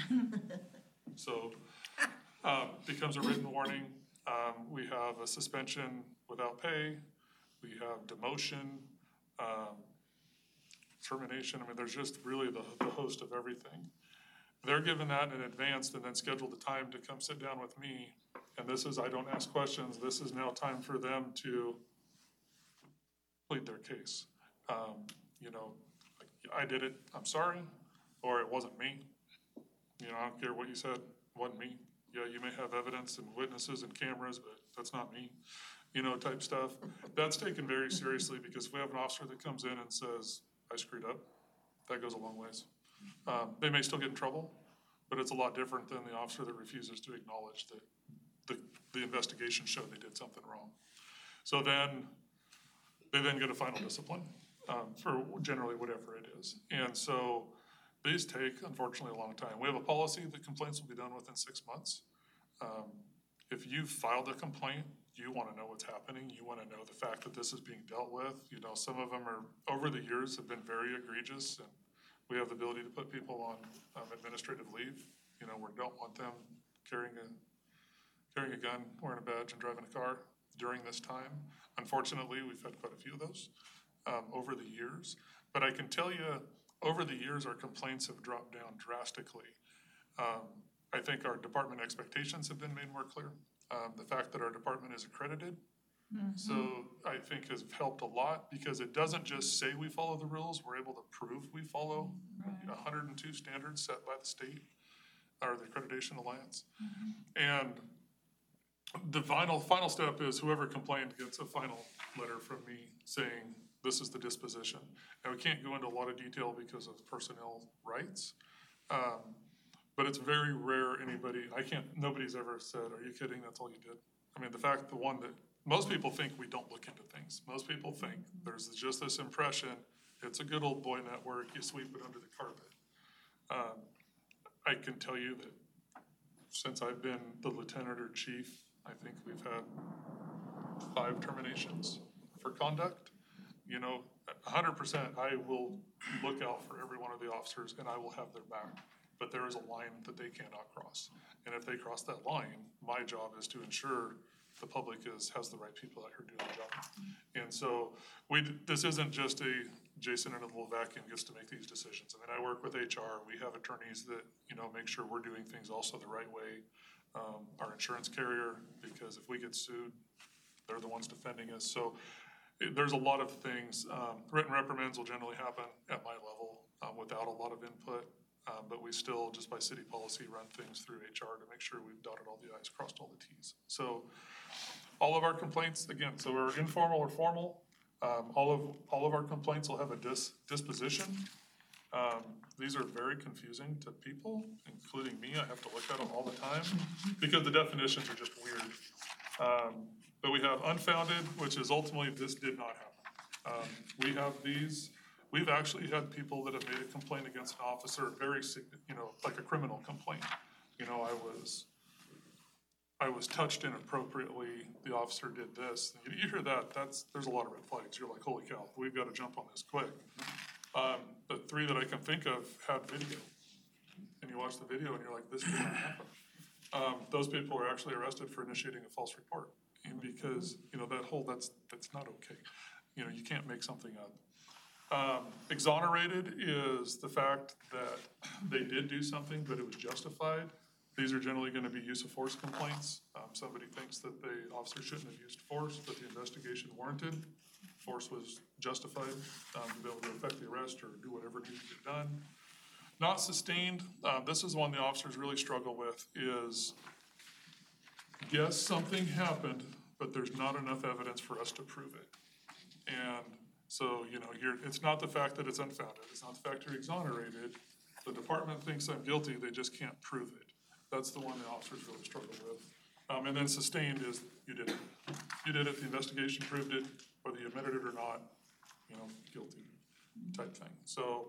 So um, becomes a written warning. Um, we have a suspension without pay. We have demotion. Um, termination, I mean, there's just really the, the host of everything. They're given that in advance and then schedule the time to come sit down with me. And this is, I don't ask questions, this is now time for them to plead their case. Um, you know, I did it, I'm sorry, or it wasn't me. You know, I don't care what you said, it wasn't me. Yeah, you may have evidence and witnesses and cameras, but that's not me. You know, type stuff. That's taken very seriously because if we have an officer that comes in and says, I screwed up, that goes a long ways. Um, they may still get in trouble, but it's a lot different than the officer that refuses to acknowledge that the, the investigation showed they did something wrong. So then, they then get a final discipline um, for generally whatever it is. And so these take, unfortunately, a long time. We have a policy that complaints will be done within six months. Um, if you've filed a complaint, you want to know what's happening. You want to know the fact that this is being dealt with. You know, some of them are, over the years, have been very egregious, and we have the ability to put people on um, administrative leave. You know, we don't want them carrying a carrying a gun, wearing a badge, and driving a car during this time. Unfortunately, we've had quite a few of those um, over the years. But I can tell you, over the years, our complaints have dropped down drastically. Um, I think our department expectations have been made more clear. Um, the fact that our department is accredited, so I think has helped a lot because it doesn't just say we follow the rules, we're able to prove we follow one hundred and two standards set by the state or the Accreditation Alliance. And the final, final step is whoever complained gets a final letter from me saying, this is the disposition. And we can't go into a lot of detail because of personnel rights. Um, but it's very rare anybody, I can't, nobody's ever said, are you kidding, that's all you did? I mean, the fact, the one that, most people think we don't look into things. Most people think there's just this impression, it's a good old boy network, you sweep it under the carpet. Um, I can tell you that since I've been the lieutenant or chief, I think we've had five terminations for conduct. You know, one hundred percent, I will look out for every one of the officers and I will have their back. But there is a line that they cannot cross. And if they cross that line, my job is to ensure the public is, has the right people out here doing the job. And so we, this isn't just a Jason in a little vacuum gets to make these decisions. I mean, I work with H R, we have attorneys that, you know, make sure we're doing things also the right way. Um, our insurance carrier, because if we get sued, they're the ones defending us. So it, there's a lot of things. Um, written reprimands will generally happen at my level um, without a lot of input. Um, but we still, just by city policy, run things through H R to make sure we've dotted all the i's, crossed all the t's. So all of our complaints, again, so we're informal or formal. Um, all of all of our complaints will have a dis, disposition. Um, these are very confusing to people, including me. I have to look at them all the time because the definitions are just weird. Um, but we have unfounded, which is ultimately this did not happen. Um, we have these. We've actually had people that have made a complaint against an officer, very, you know, like a criminal complaint. You know, I was, I was touched inappropriately, the officer did this. You, you hear that, that's, there's a lot of red flags. You're like, holy cow, we've got to jump on this quick. Um, the three that I can think of had video. And you watch the video and you're like, this did not happen. Um, those people were actually arrested for initiating a false report. And because, you know, that whole, that's, that's not okay. You know, you can't make something up. Um, exonerated is the fact that they did do something, but it was justified. These are generally going to be use of force complaints. Um, somebody thinks that the officer shouldn't have used force, but the investigation warranted. Force was justified um, to be able to effect the arrest or do whatever needed to get done. Not sustained. Um, this is one the officers really struggle with is, yes, something happened, but there's not enough evidence for us to prove it. And so, you know, you're, it's not the fact that it's unfounded. It's not the fact you're exonerated. The department thinks I'm guilty. They just can't prove it. That's the one the officers really struggle with. Um, and then sustained is you did it. You did it. The investigation proved it, whether you admitted it or not, you know, guilty type thing. So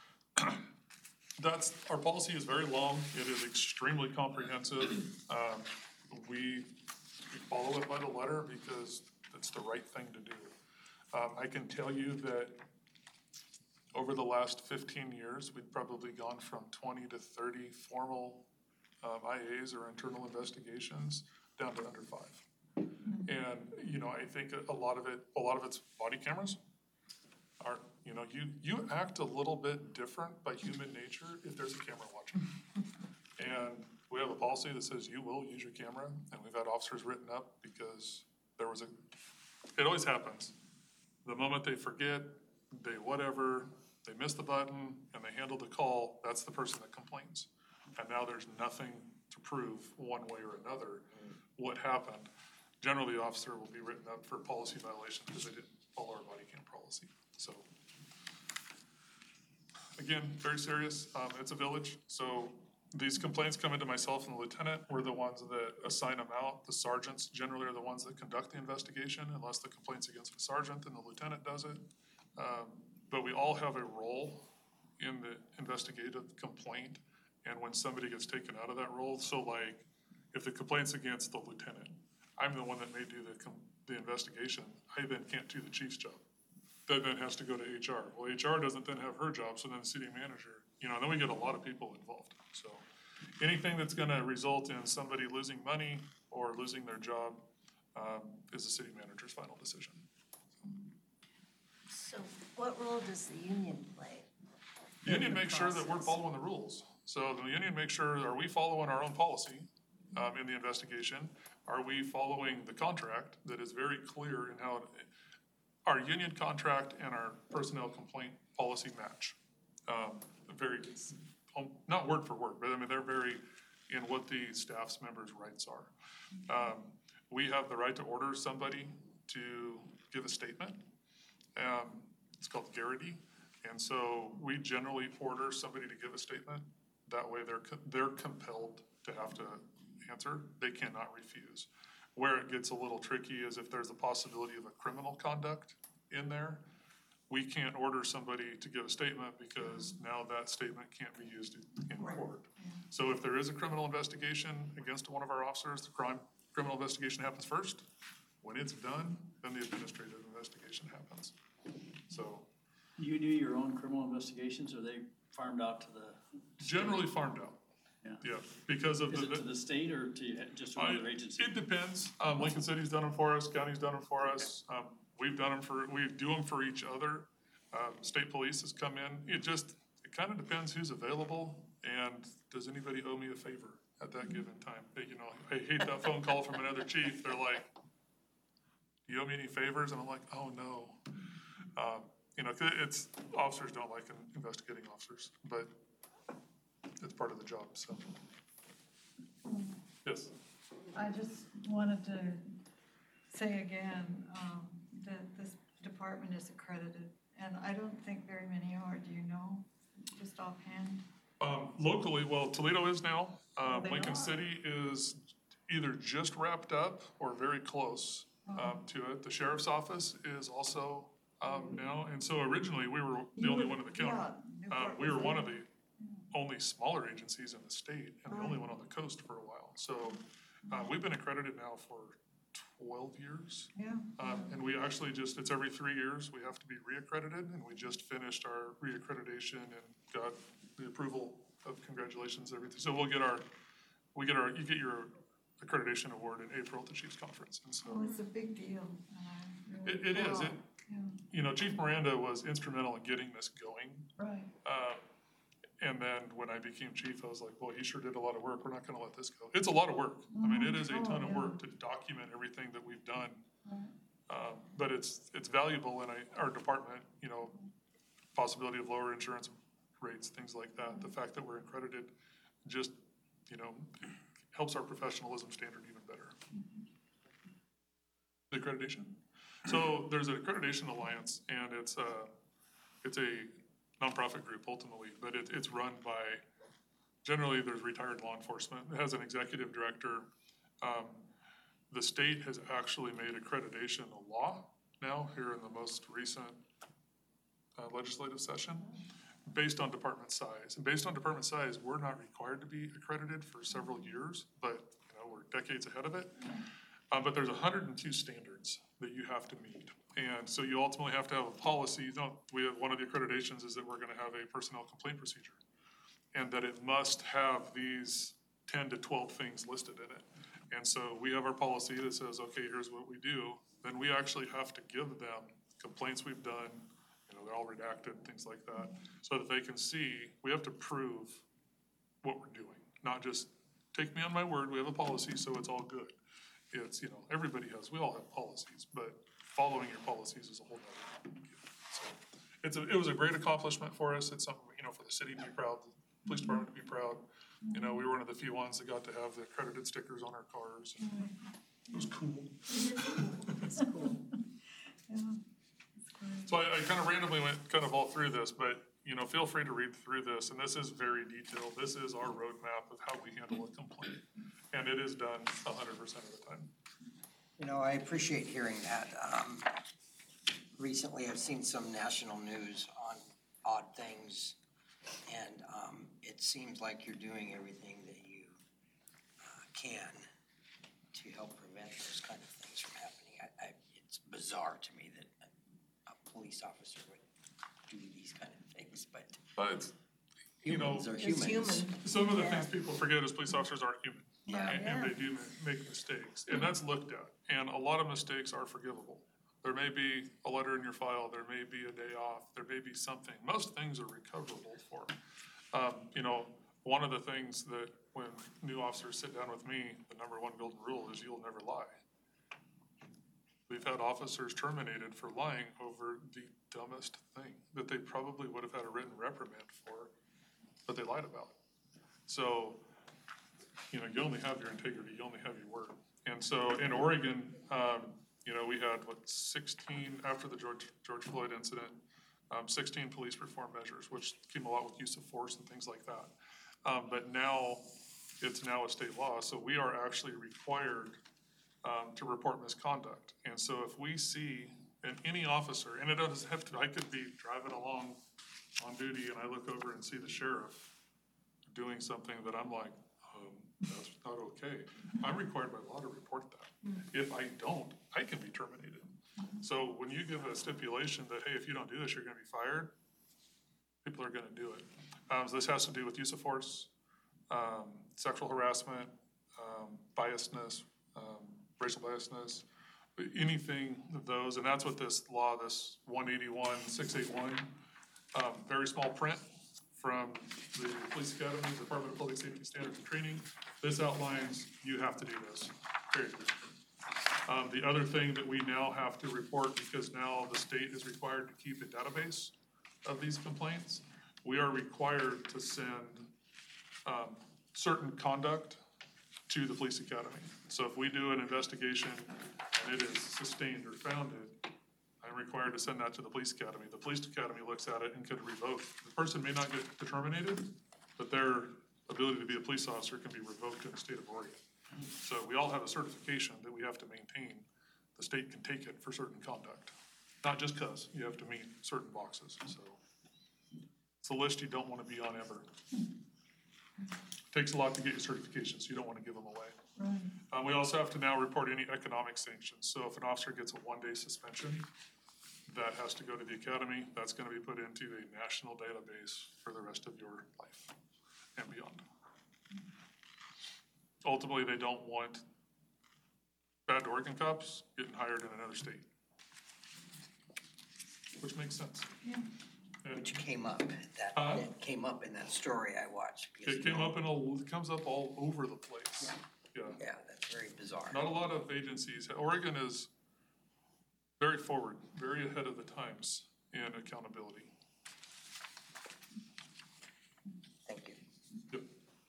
that's, our policy is very long. It is extremely comprehensive. Um, we, we follow it by the letter because it's the right thing to do. Um, I can tell you that over the last fifteen years, we've probably gone from twenty to thirty formal um, I As or internal investigations down to under five. And, you know, I think a lot of it, a lot of it's body cameras. Are, you know, you, you act a little bit different by human nature if there's a camera watching. And we have a policy that says you will use your camera, and we've had officers written up because there was a, it always happens. The moment they forget, they whatever, they miss the button and they handle the call, that's the person that complains. And now there's nothing to prove one way or another what happened. Generally, the officer will be written up for policy violation because they didn't follow our body cam policy. So, again, very serious. Um, it's a village, so these complaints come into myself and the lieutenant. We're the ones that assign them out. The sergeants generally are the ones that conduct the investigation, unless the complaint's against the sergeant, then the lieutenant does it. Um, but we all have a role in the investigative complaint, and when somebody gets taken out of that role, so like, if the complaint's against the lieutenant, I'm the one that may do the, the investigation. I then can't do the chief's job. That then has to go to H R. Well, H R doesn't then have her job, so then the city manager, you know, then we get a lot of people involved. So Anything that's gonna result in somebody losing money or losing their job, um, is the city manager's final decision. So what role does the union play? The union makes sure that we're following the rules. So the union makes sure, are we following our own policy, um, in the investigation? Are we following the contract that is very clear in how, it- our union contract and our personnel complaint policy match? Um, very, um, not word for word, but I mean, they're very in what the staff's members' rights are. Um, we have the right to order somebody to give a statement. Um, it's called garrity. And so we generally order somebody to give a statement. That way they're, co- they're compelled to have to answer. They cannot refuse. Where it gets a little tricky is if there's a possibility of a criminal conduct in there. We can't order somebody to give a statement because now that statement can't be used in- in court. So if there is a criminal investigation against one of our officers, the crime, criminal investigation happens first. When it's done, then the administrative investigation happens. So You do your own criminal investigations, or they farmed out to the? generally farmed out. Yeah. Yeah, because of Is it the, to the state or to just to I- another agency? it depends. Um, Lincoln City's done them for us, county's done them for us. Um, we've done them for, we do them for each other. Um, state police has come in. It just, it kind of depends who's available and does anybody owe me a favor at that given time? Hey, you know, I hate that phone call from another chief. They're like, do you owe me any favors? And I'm like, oh, no. Um, you know, 'cause it's, officers don't like investigating officers, but it's part of the job, so. Yes. I just wanted to say again, um, that this department is accredited, and I don't think very many are, do you know, just offhand? Um, locally, well, Toledo is now. Um, They Lincoln are. City is either just wrapped up or very close, um, to it. The sheriff's office is also, um, now, and so originally, we were the You only were- one in the county. yeah, Uh, Newport we were was one there. of the only smaller agencies in the state and the only Right. one on the coast for a while. So, uh, we've been accredited now for twelve years. Yeah. Um, and we actually just, it's every three years, we have to be reaccredited, and we just finished our reaccreditation and got the approval of congratulations, everything. So we'll get our, we get our, you get your accreditation award in April at the Chiefs Conference, and Oh, so. it's a big deal. and I really- It, it is, it, Wow. Yeah, you know, Chief Miranda was instrumental in getting this going. right. Uh, and then when I became chief, I was like, well, he sure did a lot of work, we're not gonna let this go. It's a lot of work, I mean, it is a Mhm. ton Oh, of yeah. work to document everything that we've done. Right. Um, but it's, it's valuable in a- our department, you know, possibility of lower insurance rates, things like that. The fact that we're accredited just, you know, helps our professionalism standard even better. The accreditation? So there's an accreditation alliance, and it's a, it's a nonprofit group ultimately, but it, it's run by, generally, there's retired law enforcement. It has an executive director. Um, the state has actually made accreditation a law now, here in the most recent uh, legislative session, based on department size. And based on department size, we're not required to be accredited for several years, but, you know, we're decades ahead of it. Um, but there's hundred and two standards that you have to meet. And so you ultimately have to have a policy. You know, we have, one of the accreditations is that we're gonna have a personnel complaint procedure. And that it must have these ten to twelve things listed in it. And so we have our policy that says, okay, here's what we do. Then we actually have to give them complaints we've done, you know, they're all redacted, things like that, so that they can see, we have to prove what we're doing. Not just, take me on my word, we have a policy, so it's all good. It's, you know, everybody has, we all have policies, but following your policies is a whole nother deal. So it's a, it was a great accomplishment for us. It's something, you know, for the city to be proud, the police department to be proud. You know, we were one of the few ones that got to have the accredited stickers on our cars. It was cool. It's cool. Yeah, it's great. So I, I kind of randomly went kind of all through this, but, you know, feel free to read through this, and this is very detailed. This is our roadmap of how we handle a complaint, and it is done a hundred percent of the time. You know, I appreciate hearing that. Um, recently, I've seen some national news on odd things, and, um, it seems like you're doing everything that you, uh, can to help prevent those kind of things from happening. I, I, it's bizarre to me that a, a police officer would do these kind of things, but, But it's, you know, Humans are It's humans. human. some of the Yeah. things people forget is police officers are human. Yeah. And, and they do ma- make mistakes, and that's looked at, and a lot of mistakes are forgivable. There may be a letter in your file, there may be a day off, there may be something, most things are recoverable for. Um, you know, one of the things that when new officers sit down with me, the number one golden rule is you'll never lie. We've had officers terminated for lying over the dumbest thing that they probably would have had a written reprimand for, but they lied about. So, you know, you only have your integrity, you only have your word. And so in Oregon, um, you know, we had what, sixteen, after the George, George Floyd incident, um, sixteen police reform measures, which came a lot with use of force and things like that. Um, but now, it's now a state law, so we are actually required um, to report misconduct. And so if we see, and any officer, and it doesn't have to, I could be driving along on duty and I look over and see the sheriff doing something that I'm like, um, that's not okay. I'm required by law to report that. If I don't, I can be terminated. So when you give a stipulation that, hey, if you don't do this, you're gonna be fired, people are gonna do it. Um, so this has to do with use of force, um, sexual harassment, um, biasness, um, racial biasness, anything of those, and that's what this law, this one eighty-one, six eighty-one, um, very small print from the Police Academy, Department of Public Safety Standards and Training. This outlines, you have to do this, period. Um, the other thing that we now have to report, because now the state is required to keep a database of these complaints, we are required to send, um, certain conduct to the Police Academy. So if we do an investigation and it is sustained or founded, I'm required to send that to the Police Academy. The Police Academy looks at it and could revoke. The person may not get terminated, but their ability to be a police officer can be revoked in the state of Oregon. So we all have a certification that we have to maintain. The state can take it for certain conduct, not just cause you have to meet certain boxes, so. It's a list you don't wanna be on ever. Takes a lot to get your certifications, you don't wanna give them away. Right. Um, we also have to now report any economic sanctions, so if an officer gets a one-day suspension, that has to go to the academy, that's gonna be put into a national database for the rest of your life and beyond. Ultimately, they don't want bad Oregon cops getting hired in another state. Which makes sense. Yeah. And Which came up, that, Huh? it came up in that story I watched. because, it you came know, up in a, it comes up all over the place. Yeah. Yeah, that's very bizarre. Not a lot of agencies, Oregon is very forward, very ahead of the times in accountability. Thank you. Yep.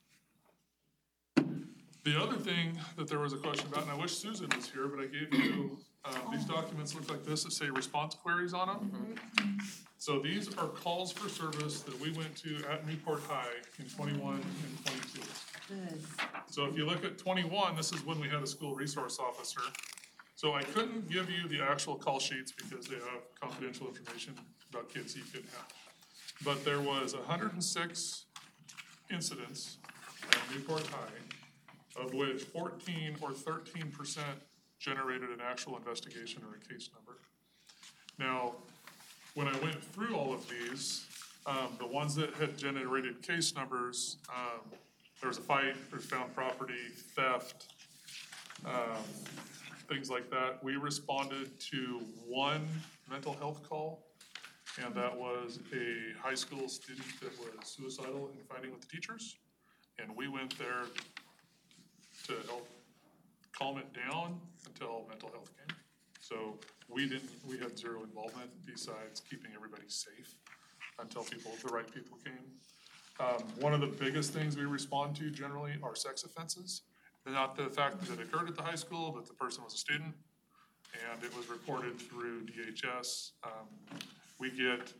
The other thing that there was a question about, and I wish Susan was here, but I gave you, uh, these documents look like this that say response queries on them. So these are calls for service that we went to at Newport High in twenty-one and twenty-two. Good. So if you look at twenty-one, this is when we had a school resource officer. So I couldn't give you the actual call sheets because they have confidential information about kids you couldn't have. But there was hundred and six incidents at Newport High, of which fourteen or thirteen percent generated an actual investigation or a case number. Now, when I went through all of these, um, the ones that had generated case numbers, um, there was a fight, there's found property, theft, um, things like that. We responded to one mental health call, and that was a high school student that was suicidal and fighting with the teachers. And we went there to help calm it down until mental health came. So we didn't, we had zero involvement besides keeping everybody safe until people, the right people came. Um, one of the biggest things we respond to generally are sex offenses. Not the fact that it occurred at the high school, but the person was a student, and it was reported through D H S. Um, we get,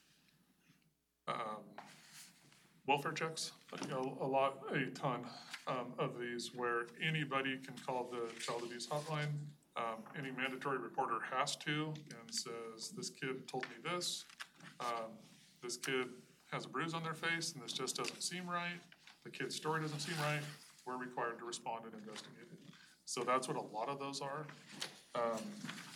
um, welfare checks, you know, a lot, a ton, um, of these where anybody can call the child abuse hotline. Um, any mandatory reporter has to, and says, this kid told me this, um, this kid has a bruise on their face, and this just doesn't seem right, the kid's story doesn't seem right, we're required to respond and investigate it. So that's what a lot of those are. Um,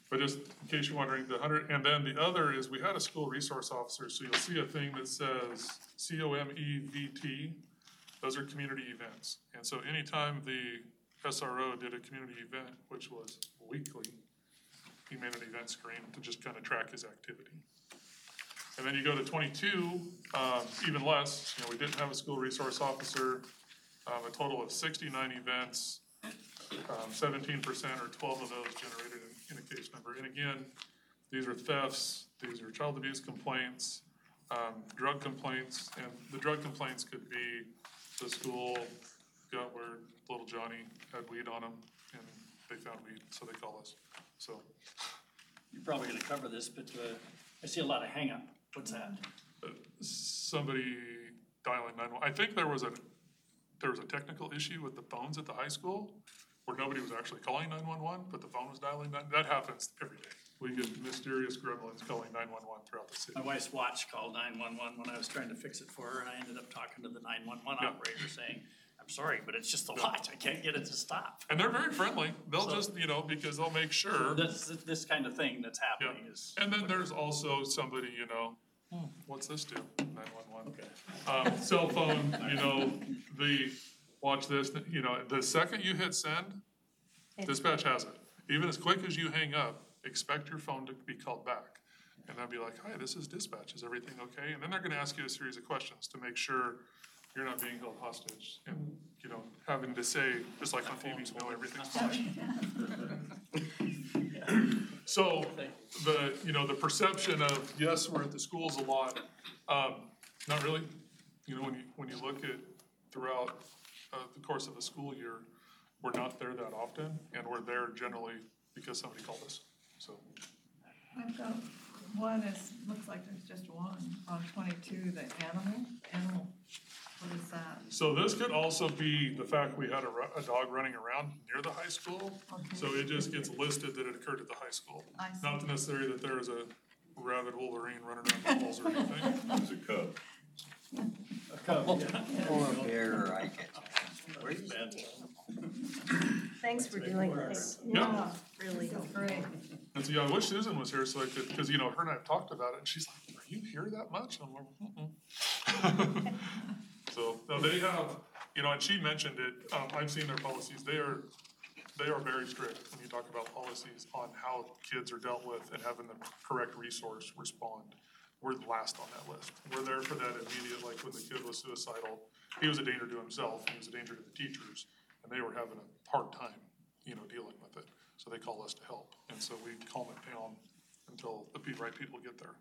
But just in case you're wondering, the hundred, and then the other is we had a school resource officer, so you'll see a thing that says C O M E V T. Those are community events. And so anytime the S R O did a community event, which was weekly, he made an event screen to just kind of track his activity. And then you go to twenty-two, um, even less, you know, we didn't have a school resource officer, um, a total of sixty-nine events, um, seventeen percent or twelve of those generated in, in a case number. And again, these are thefts, these are child abuse complaints, um, drug complaints, and the drug complaints could be the school got where little Johnny had weed on him and they found weed, so they call us, so. You're probably gonna cover this, but, uh, I see a lot of hang up. What's that? uh, Somebody dialing nine one, I think there was a, there was a technical issue with the phones at the high school where nobody was actually calling nine one one, but the phone was dialing nine, that happens every day. We get mysterious gremlins calling nine one one throughout the city. My wife's watch called nine one one when I was trying to fix it for her, and I ended up talking to the nine one one Yeah. operator saying, I'm sorry, but it's just the watch, I can't get it to stop. And they're very friendly, they'll So- just, you know, because they'll make So sure. this, this kind of thing that's happening is, And then there's also somebody, you know, hmm, what's this do? nine one one. okay. Um, cell phone, you know, the, watch this, you know, the second you hit send, dispatch has it. Even as quick as you hang up, expect your phone to be called back. And I'd be like, hi, this is dispatch, is everything okay? And then they're gonna ask you a series of questions to make sure you're not being held hostage and, you know, having to say, just like on T V, no, everything's fine. So, the, you know, the perception of, yes, we're at the schools a lot, um, not really. You know, when you, when you look at throughout, uh, the course of a school year, we're not there that often, and we're there generally because somebody called us, so. I've got one is, looks like there's just one on twenty-two, the animal, animal, what is that? So this could also be the fact we had a, ru- a dog running around near the high school, Okay. so it just gets listed that it occurred at the high school. I see. Not necessarily that there is a rabid Wolverine running around the halls or anything. It's a cub. A couple, yeah. Or a bear, or I get. Where is Bad. Thanks for doing this, Yeah. really. Great. And so, yeah, I wish Susan was here so I could, because, you know, her and I have talked about it, and she's like, are you here that much? And I'm like, mm-mm. So, no, they have, you know, and she mentioned it, um, I've seen their policies, they are, they are very strict when you talk about policies on how kids are dealt with and having the correct resource respond. We're last on that list. We're there for that immediate, like when the kid was suicidal, he was a danger to himself, he was a danger to the teachers, and they were having a hard time, you know, dealing with it. So they call us to help, and so we calm it down until the pe- right people get there.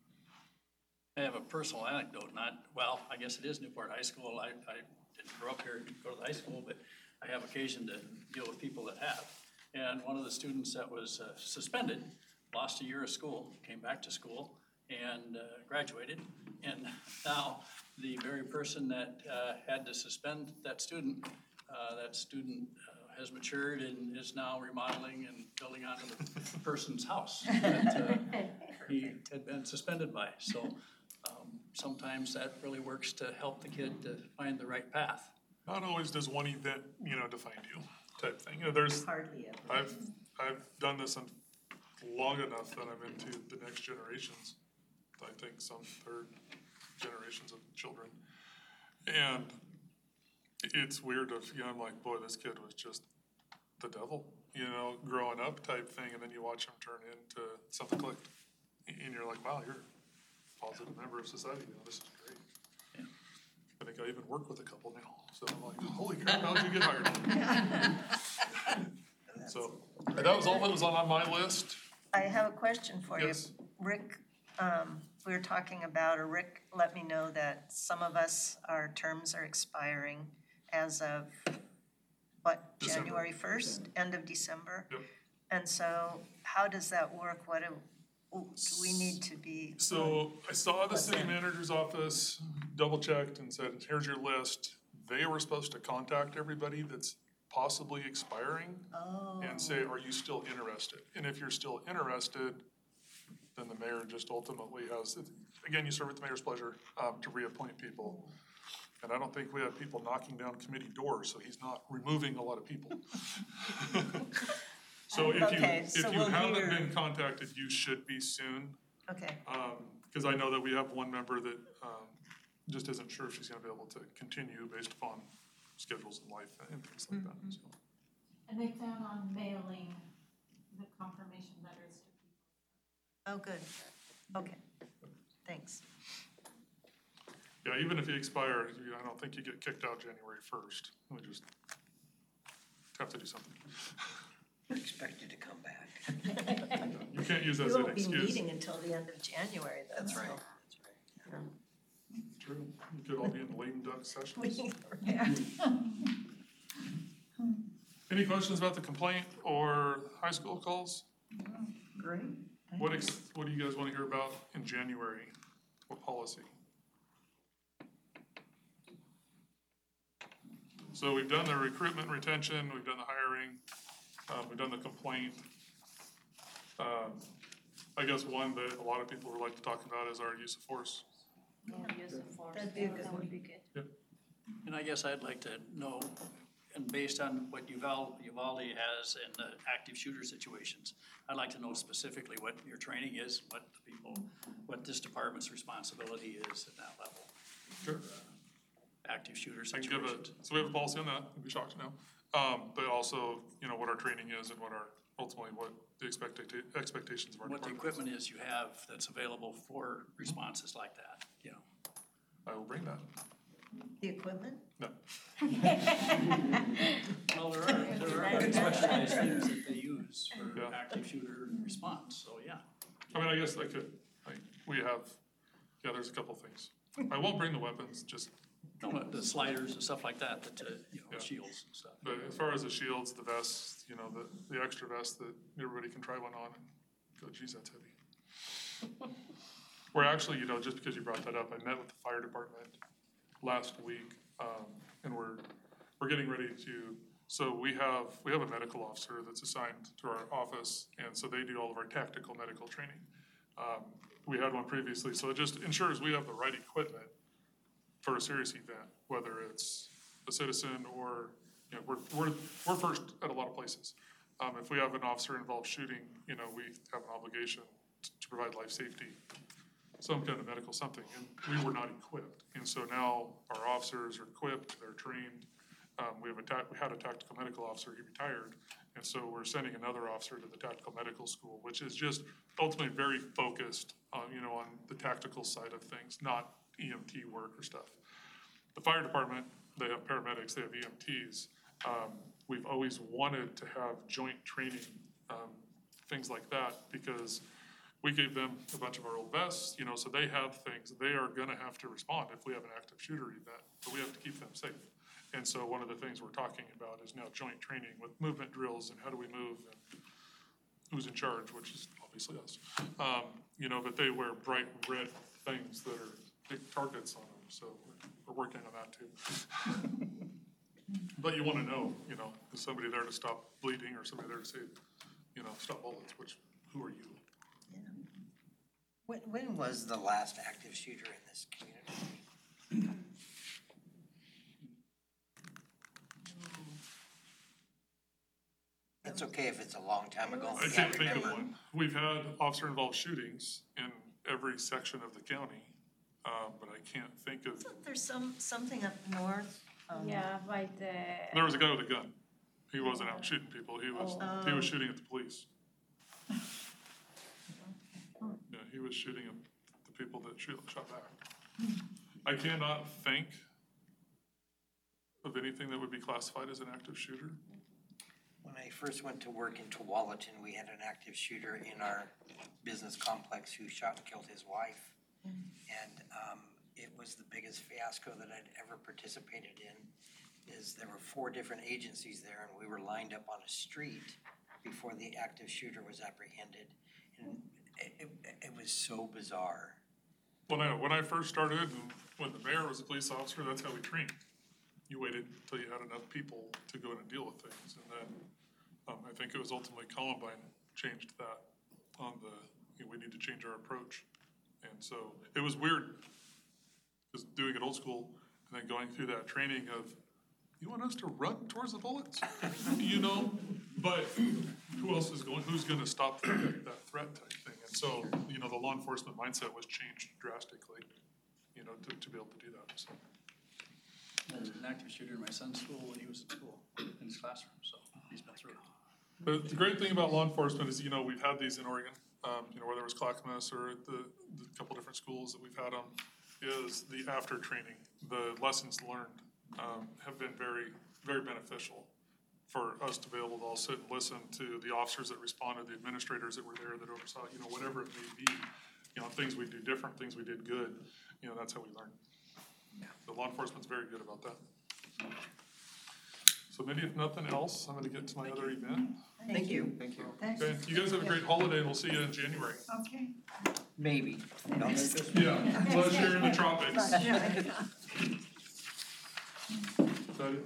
I have a personal anecdote, not, well, I guess it is Newport High School. I, I didn't grow up here, didn't go to the high school, but I have occasion to deal with people that have. And one of the students that was uh, suspended, lost a year of school, came back to school and uh, graduated. And now the very person that uh, had to suspend that student, uh, that student uh, has matured and is now remodeling and building onto the person's house that uh, he had been suspended by. So um, sometimes that really works to help the kid to find the right path. Not always does one event, you know, define you, type thing. You know, there's, Hardly ever. I've, I've done this in long enough that I'm into the next generations. I think some third generations of children. And it's weird if, you know, I'm like, boy, this kid was just the devil, you know, growing up type thing, and then you watch him turn into something clicked. And you're like, wow, you're a positive member of society, you know, this is great. Yeah. I think I even work with a couple now, so I'm like, holy crap, how'd you get hired? So, and that was all that was on my list. I have a question for you. Yes. Rick, um, we were talking about, or Rick let me know that some of us, our terms are expiring as of, what, December. January first, end of December? Yep. And so how does that work? What do, do we need to be? So I saw the What's city that? manager's office, double checked and said, here's your list. They were supposed to contact everybody that's possibly expiring Oh, and say, are you still interested? And if you're still interested, then the mayor just ultimately has, again, you serve at the mayor's pleasure, um, to reappoint people. And I don't think we have people knocking down committee doors, so he's not removing a lot of people. So if you, Okay, if so you we'll haven't hear- been contacted, you should be soon. Okay, Um, cause I know that we have one member that, um, just isn't sure if she's gonna be able to continue based upon schedules in life and things like that, so. And they plan on mailing the confirmation letters to people. oh, good, okay, thanks. Yeah, even if you expire, you, I don't think you get kicked out January first. We just have to do something. We expect you to come back. You can't use that We as an won't be excuse. meeting until the end of January, though. That's so- right, that's right. True. You could all be in lame duck sessions. We- Yeah. Any questions about the complaint or high school calls? Great. Thank What you. ex, what do you guys want to hear about in January? What policy? So we've done the recruitment, retention, we've done the hiring, um, we've done the complaint. Um, I guess one that a lot of people would like to talk about is our use of force. That'd be a good one. And I guess I'd like to know, and based on what Uval, Uvalde has in the active shooter situations, I'd like to know specifically what your training is, what the people, what this department's responsibility is at that level. Sure. Active shooter I can give a, situations. so we have a policy on that, you'd be shocked to know. Um, but also, you know, what our training is and what our, ultimately what the expecta- expectations of our What the department is. equipment is you have that's available for responses like that, you know. I will bring that. The equipment? No. Well, there are, there are specialized things that they use for Yeah. active shooter response, so yeah. I mean, I guess I could, like, we have, yeah, there's a couple things. I won't bring the weapons, just, No, but the sliders and stuff like that, that, uh, you know, Yeah. shields and stuff. but as far as the shields, the vests, you know, the, the extra vest that everybody can try one on and go, geez, that's heavy. We're actually, you know, just because you brought that up, I met with the fire department last week, um, and we're, we're getting ready to, so we have, we have a medical officer that's assigned to our office, and so they do all of our tactical medical training. Um, we had one previously, so it just ensures we have the right equipment for a serious event, whether it's a citizen or, you know, we're, we're, we're first at a lot of places. Um, if we have an officer involved shooting, you know, we have an obligation to, to provide life safety, some kind of medical something, and we were not equipped. And so now our officers are equipped, they're trained. Um, we have a ta- we had a tactical medical officer, he retired. And so we're sending another officer to the tactical medical school, which is just ultimately very focused on, you know, on the tactical side of things, not E M T work or stuff. The fire department, they have paramedics, they have E M Ts. Um, we've always wanted to have joint training, um, things like that, because we gave them a bunch of our old vests, you know, so they have things, they are gonna have to respond if we have an active shooter event, but we have to keep them safe. And so one of the things we're talking about is now joint training with movement drills and how do we move and who's in charge, which is obviously us. Um, you know, but they wear bright red things that are big targets on them, so we're working on that too. But you wanna know, you know, is somebody there to stop bleeding or somebody there to save, you know, stop bullets, which, who are you? When, when was the last active shooter in this community? It's okay if it's a long time ago. I We can't can't think of remember. one. We've had officer-involved shootings in every section of the county, um, but I can't think of, Isn't there some, something up north? um, Yeah, by the. there was a guy with a gun. He wasn't out shooting people, he was, he was shooting at the police. Yeah, he was shooting at the people that shoot, shot back. I cannot think of anything that would be classified as an active shooter. When I first went to work in Tualatin, we had an active shooter in our business complex who shot and killed his wife. And um, it was the biggest fiasco that I'd ever participated in, is there were four different agencies there and we were lined up on a street before the active shooter was apprehended. And it, it, it was so bizarre. Well, no, when I first started, and when the mayor was a police officer, that's how we trained. You waited until you had enough people to go in and deal with things, and then, um, I think it was ultimately Columbine changed that on the, you know, we need to change our approach. And so, it was weird, just doing it old school, and then going through that training of, you want us to run towards the bullets? You know, But who else is going, who's gonna stop that, that threat type thing? And so, you know, the law enforcement mindset was changed drastically, you know, to, to be able to do that, so. There's an active shooter in my son's school when he was in school, in his classroom, so he's been through it. But the great thing about law enforcement is, you know, we've had these in Oregon, um, you know, whether it was Clackamas or the, the couple different schools that we've had them, is the after training, the lessons learned, um, have been very, very beneficial for us to be able to all sit and listen to the officers that responded, the administrators that were there that oversaw, you know, whatever it may be, you know, things we do different, things we did good, you know, that's how we learn. The law enforcement's very good about that. So maybe if nothing else, I'm gonna get to my other event. Thank you. Thank you. Thanks. Okay, you guys have a great holiday and we'll see you in January. Okay. Maybe. No, Yeah, unless you're in the tropics. Yeah. Is that it?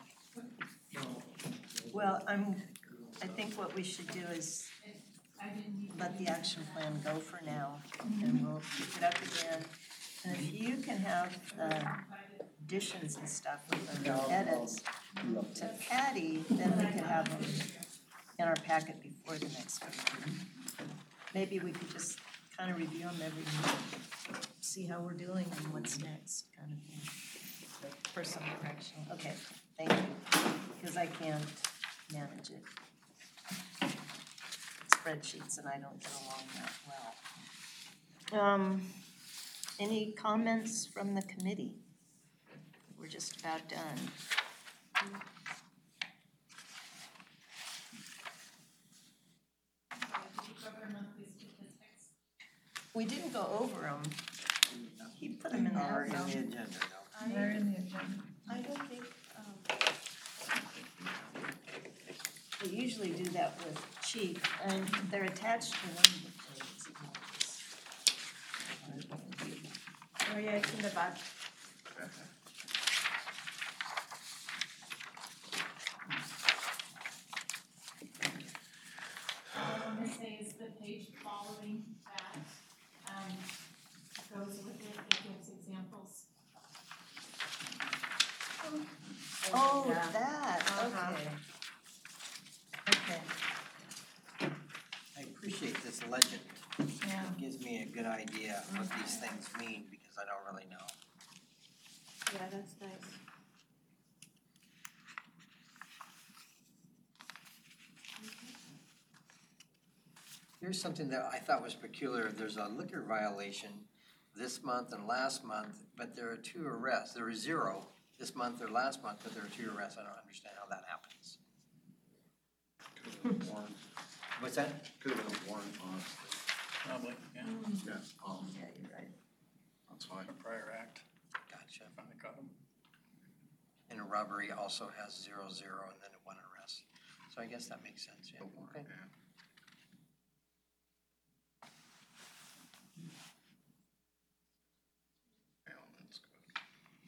Well, I'm, I think what we should do is I didn't even. let the action plan go for now, and we'll pick it up again. And if you can have the additions and stuff with the edits to Patty, then we could have them in our packet before the next meeting. Maybe we could just kind of review them every month, see how we're doing and what's next, kind of thing. For some correction, okay, thank you, because I can't manage it. Spreadsheets and I don't get along that well. Um, any comments from the committee? We're just about done. Did you cover monthly statistics? We didn't go over them. He put them in the Are in the outline. agenda, though. They're in the agenda. I don't think, um, we usually do that with chief, and they're attached to one of the things. Oh, yeah, it's in the back. All I'm gonna say is the page following that, um, goes with it, it gives examples. Oh, Yeah. that, Uh-huh. okay. Okay, I appreciate this legend. Yeah. It gives me a good idea of what these things mean, because I don't really know. Yeah, that's nice. Here's something that I thought was peculiar. There's a liquor violation this month and last month, but there are two arrests. There is zero this month or last month, but there are two arrests. I don't understand how that happens. What's that? Could have been a warrant, honestly. Probably, yeah, Yeah, um, yeah, you're right. that's fine. a prior act, Gotcha. finally caught him. And a robbery also has zero, zero, and then one arrest. So I guess that makes sense, yeah. A warrant, Okay. yeah. Yeah, that's good.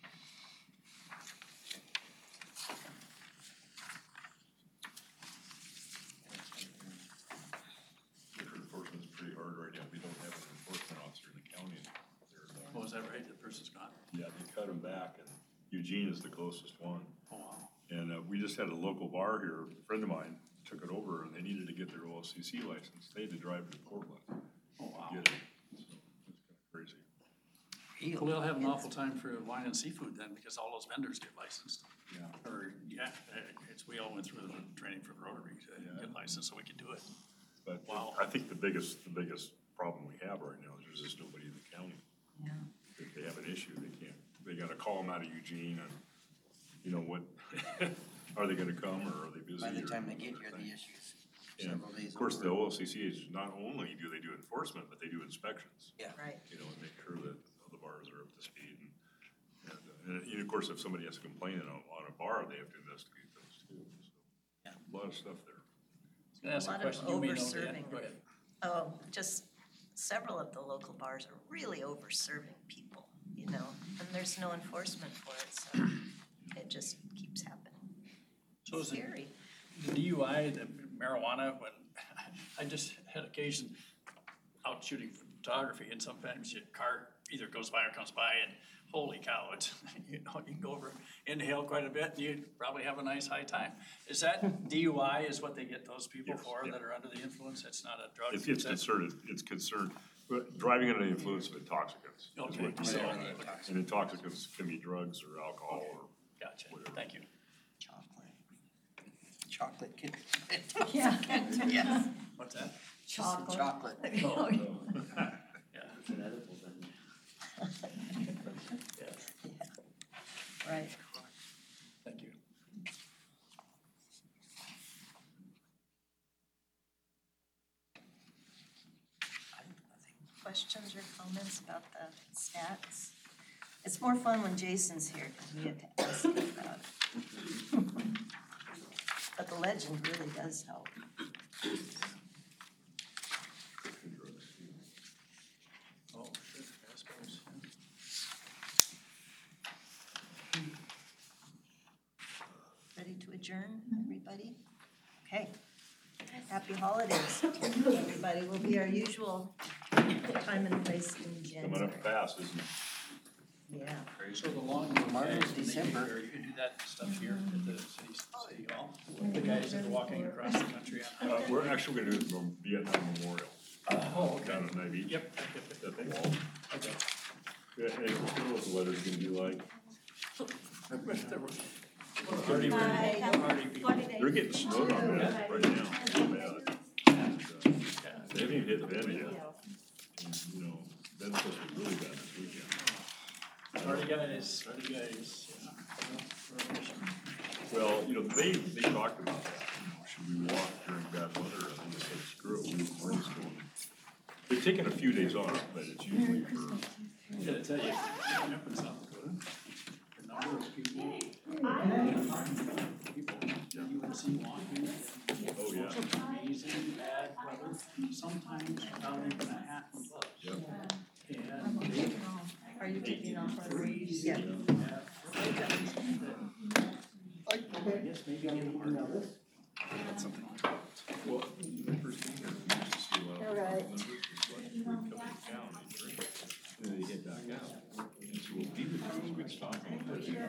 Liquor enforcement's pretty hard right now. We don't have an enforcement officer in the county. There's, uh, Oh, is that right? The person's gone? Yeah, they cut him back, and Eugene is the closest one. Oh, wow. And uh, we just had a local bar here, a friend of mine took it over, and they needed to get their O L C C license. They had to drive to Portland Oh, wow. to get it. So it's kind of crazy. Well, they'll have an awful time for wine and seafood then, because all those vendors get licensed. Yeah. Or, yeah, it's, we all went through the training for Rotary to Yeah. get licensed so we could do it. But Wow. I think the biggest, the biggest problem we have right now is there's just nobody in the county. Yeah. If they have an issue, they can't, they gotta call them out of Eugene and, you know, what, are they gonna come or are they busy? By the or time they get here, whatever the thing. issue's And several days of course, the over. O L C C is not only do they do enforcement, but they do inspections, Right. you know, and make sure that all the bars are up to speed. And, and, uh, and, and of course, if somebody has a complaint on, on a bar, they have to investigate those too, so. Yeah. A lot of stuff there. Can I ask A a lot of question? You may know the over-serving. answer. Go ahead. Oh, just several of the local bars are really over-serving people, you know, and there's no enforcement for it, so it just keeps happening. So is it Scary. the D U I, the marijuana, when, I just had occasion out shooting photography and sometimes your car either goes by or comes by and holy cow, it's, you know, you can go over, inhale quite a bit and you probably have a nice high time. Is that D U I is what they get those people Yes, for yeah. that are under the influence? It's not a drug? It's, it's is that- concerted, it's concerned, but driving under the influence of intoxicants is Okay, what so- D U I is. And intoxicants can be drugs or alcohol or Gotcha, whatever. thank you. Chocolate. Chocolate kid. Yeah. Yes. What's that? Chocolate. Chocolate. Oh, yeah, It's an edible then. yeah, Right. thank you. Questions or comments about the stats? It's more fun when Jason's here because we get to ask him about it. But the legend really does help. Oh, sure, I suppose, yeah. Ready to adjourn, everybody? Okay. Happy holidays, everybody. Will be our usual time and place in Coming January. up fast, isn't it? Yeah. So the long. Tomorrow's guys, when they December. do- or you can do that stuff here at the city, city hall, the guys that are walking across the country on. Uh, we're actually gonna do the Vietnam Memorial Oh, okay. down at Navy. Yep, yep, yep, At the wall. okay. Yeah, and you know what the weather's gonna be like. I wish there was- Party, Bye. party people. They're getting snowed on that right now, so bad. And, uh, Yeah. They haven't even hit Bend yet. And, you know, Bend's supposed to be really bad this weekend. Party guys, party guys, yeah. Well, you know, they, they talked about that, you know, should we walk during bad weather, and they said, screw it, we- we're just going. They've taken a few days off, but it's usually for, I gotta tell you, growing up in South Dakota, the number of people, people, you would see walking, oh, yeah, amazing bad weather, sometimes without even a hat and gloves. yep. And they Are you taking off our freeze. Yeah. I guess maybe in March. That's something. Well, the first thing is, we used to see a lot of All right. members just like, we'd come in town, they drink, and then they head back out. And so what we would do is we'd stop them, and we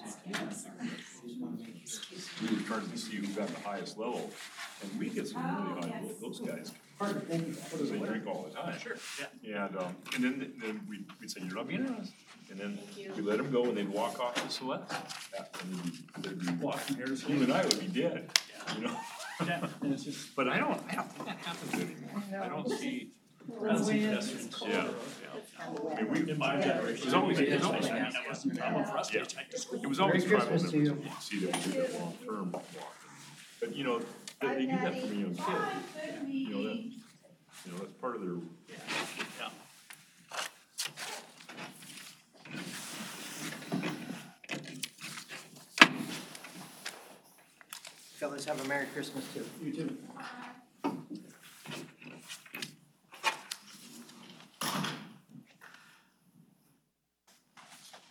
were trying to see who got the highest level, and we get some really high, those guys, because they drink all the time. Sure, yeah. And, um, and then, then we'd, we'd say, you're not being honest. And then we let them go and they'd walk off to Celeste. Yeah, and they'd be, they'd be, Walk from here to you and I would be dead, Yeah. you know? Yeah, and it's just, But I don't, I don't think that happens anymore. I don't see, I don't see pedestrians. yeah. I mean, we, In my generation. It was always- it was I always- mean, that wasn't a problem for us to Yeah. take to school. it was always Merry tribal Christmas members to that you see that we did that long-term walk. But, you know, they, they do that for young kids. You know, that, you know, that's part of their, Yeah. Fellas, have a Merry Christmas too. You too.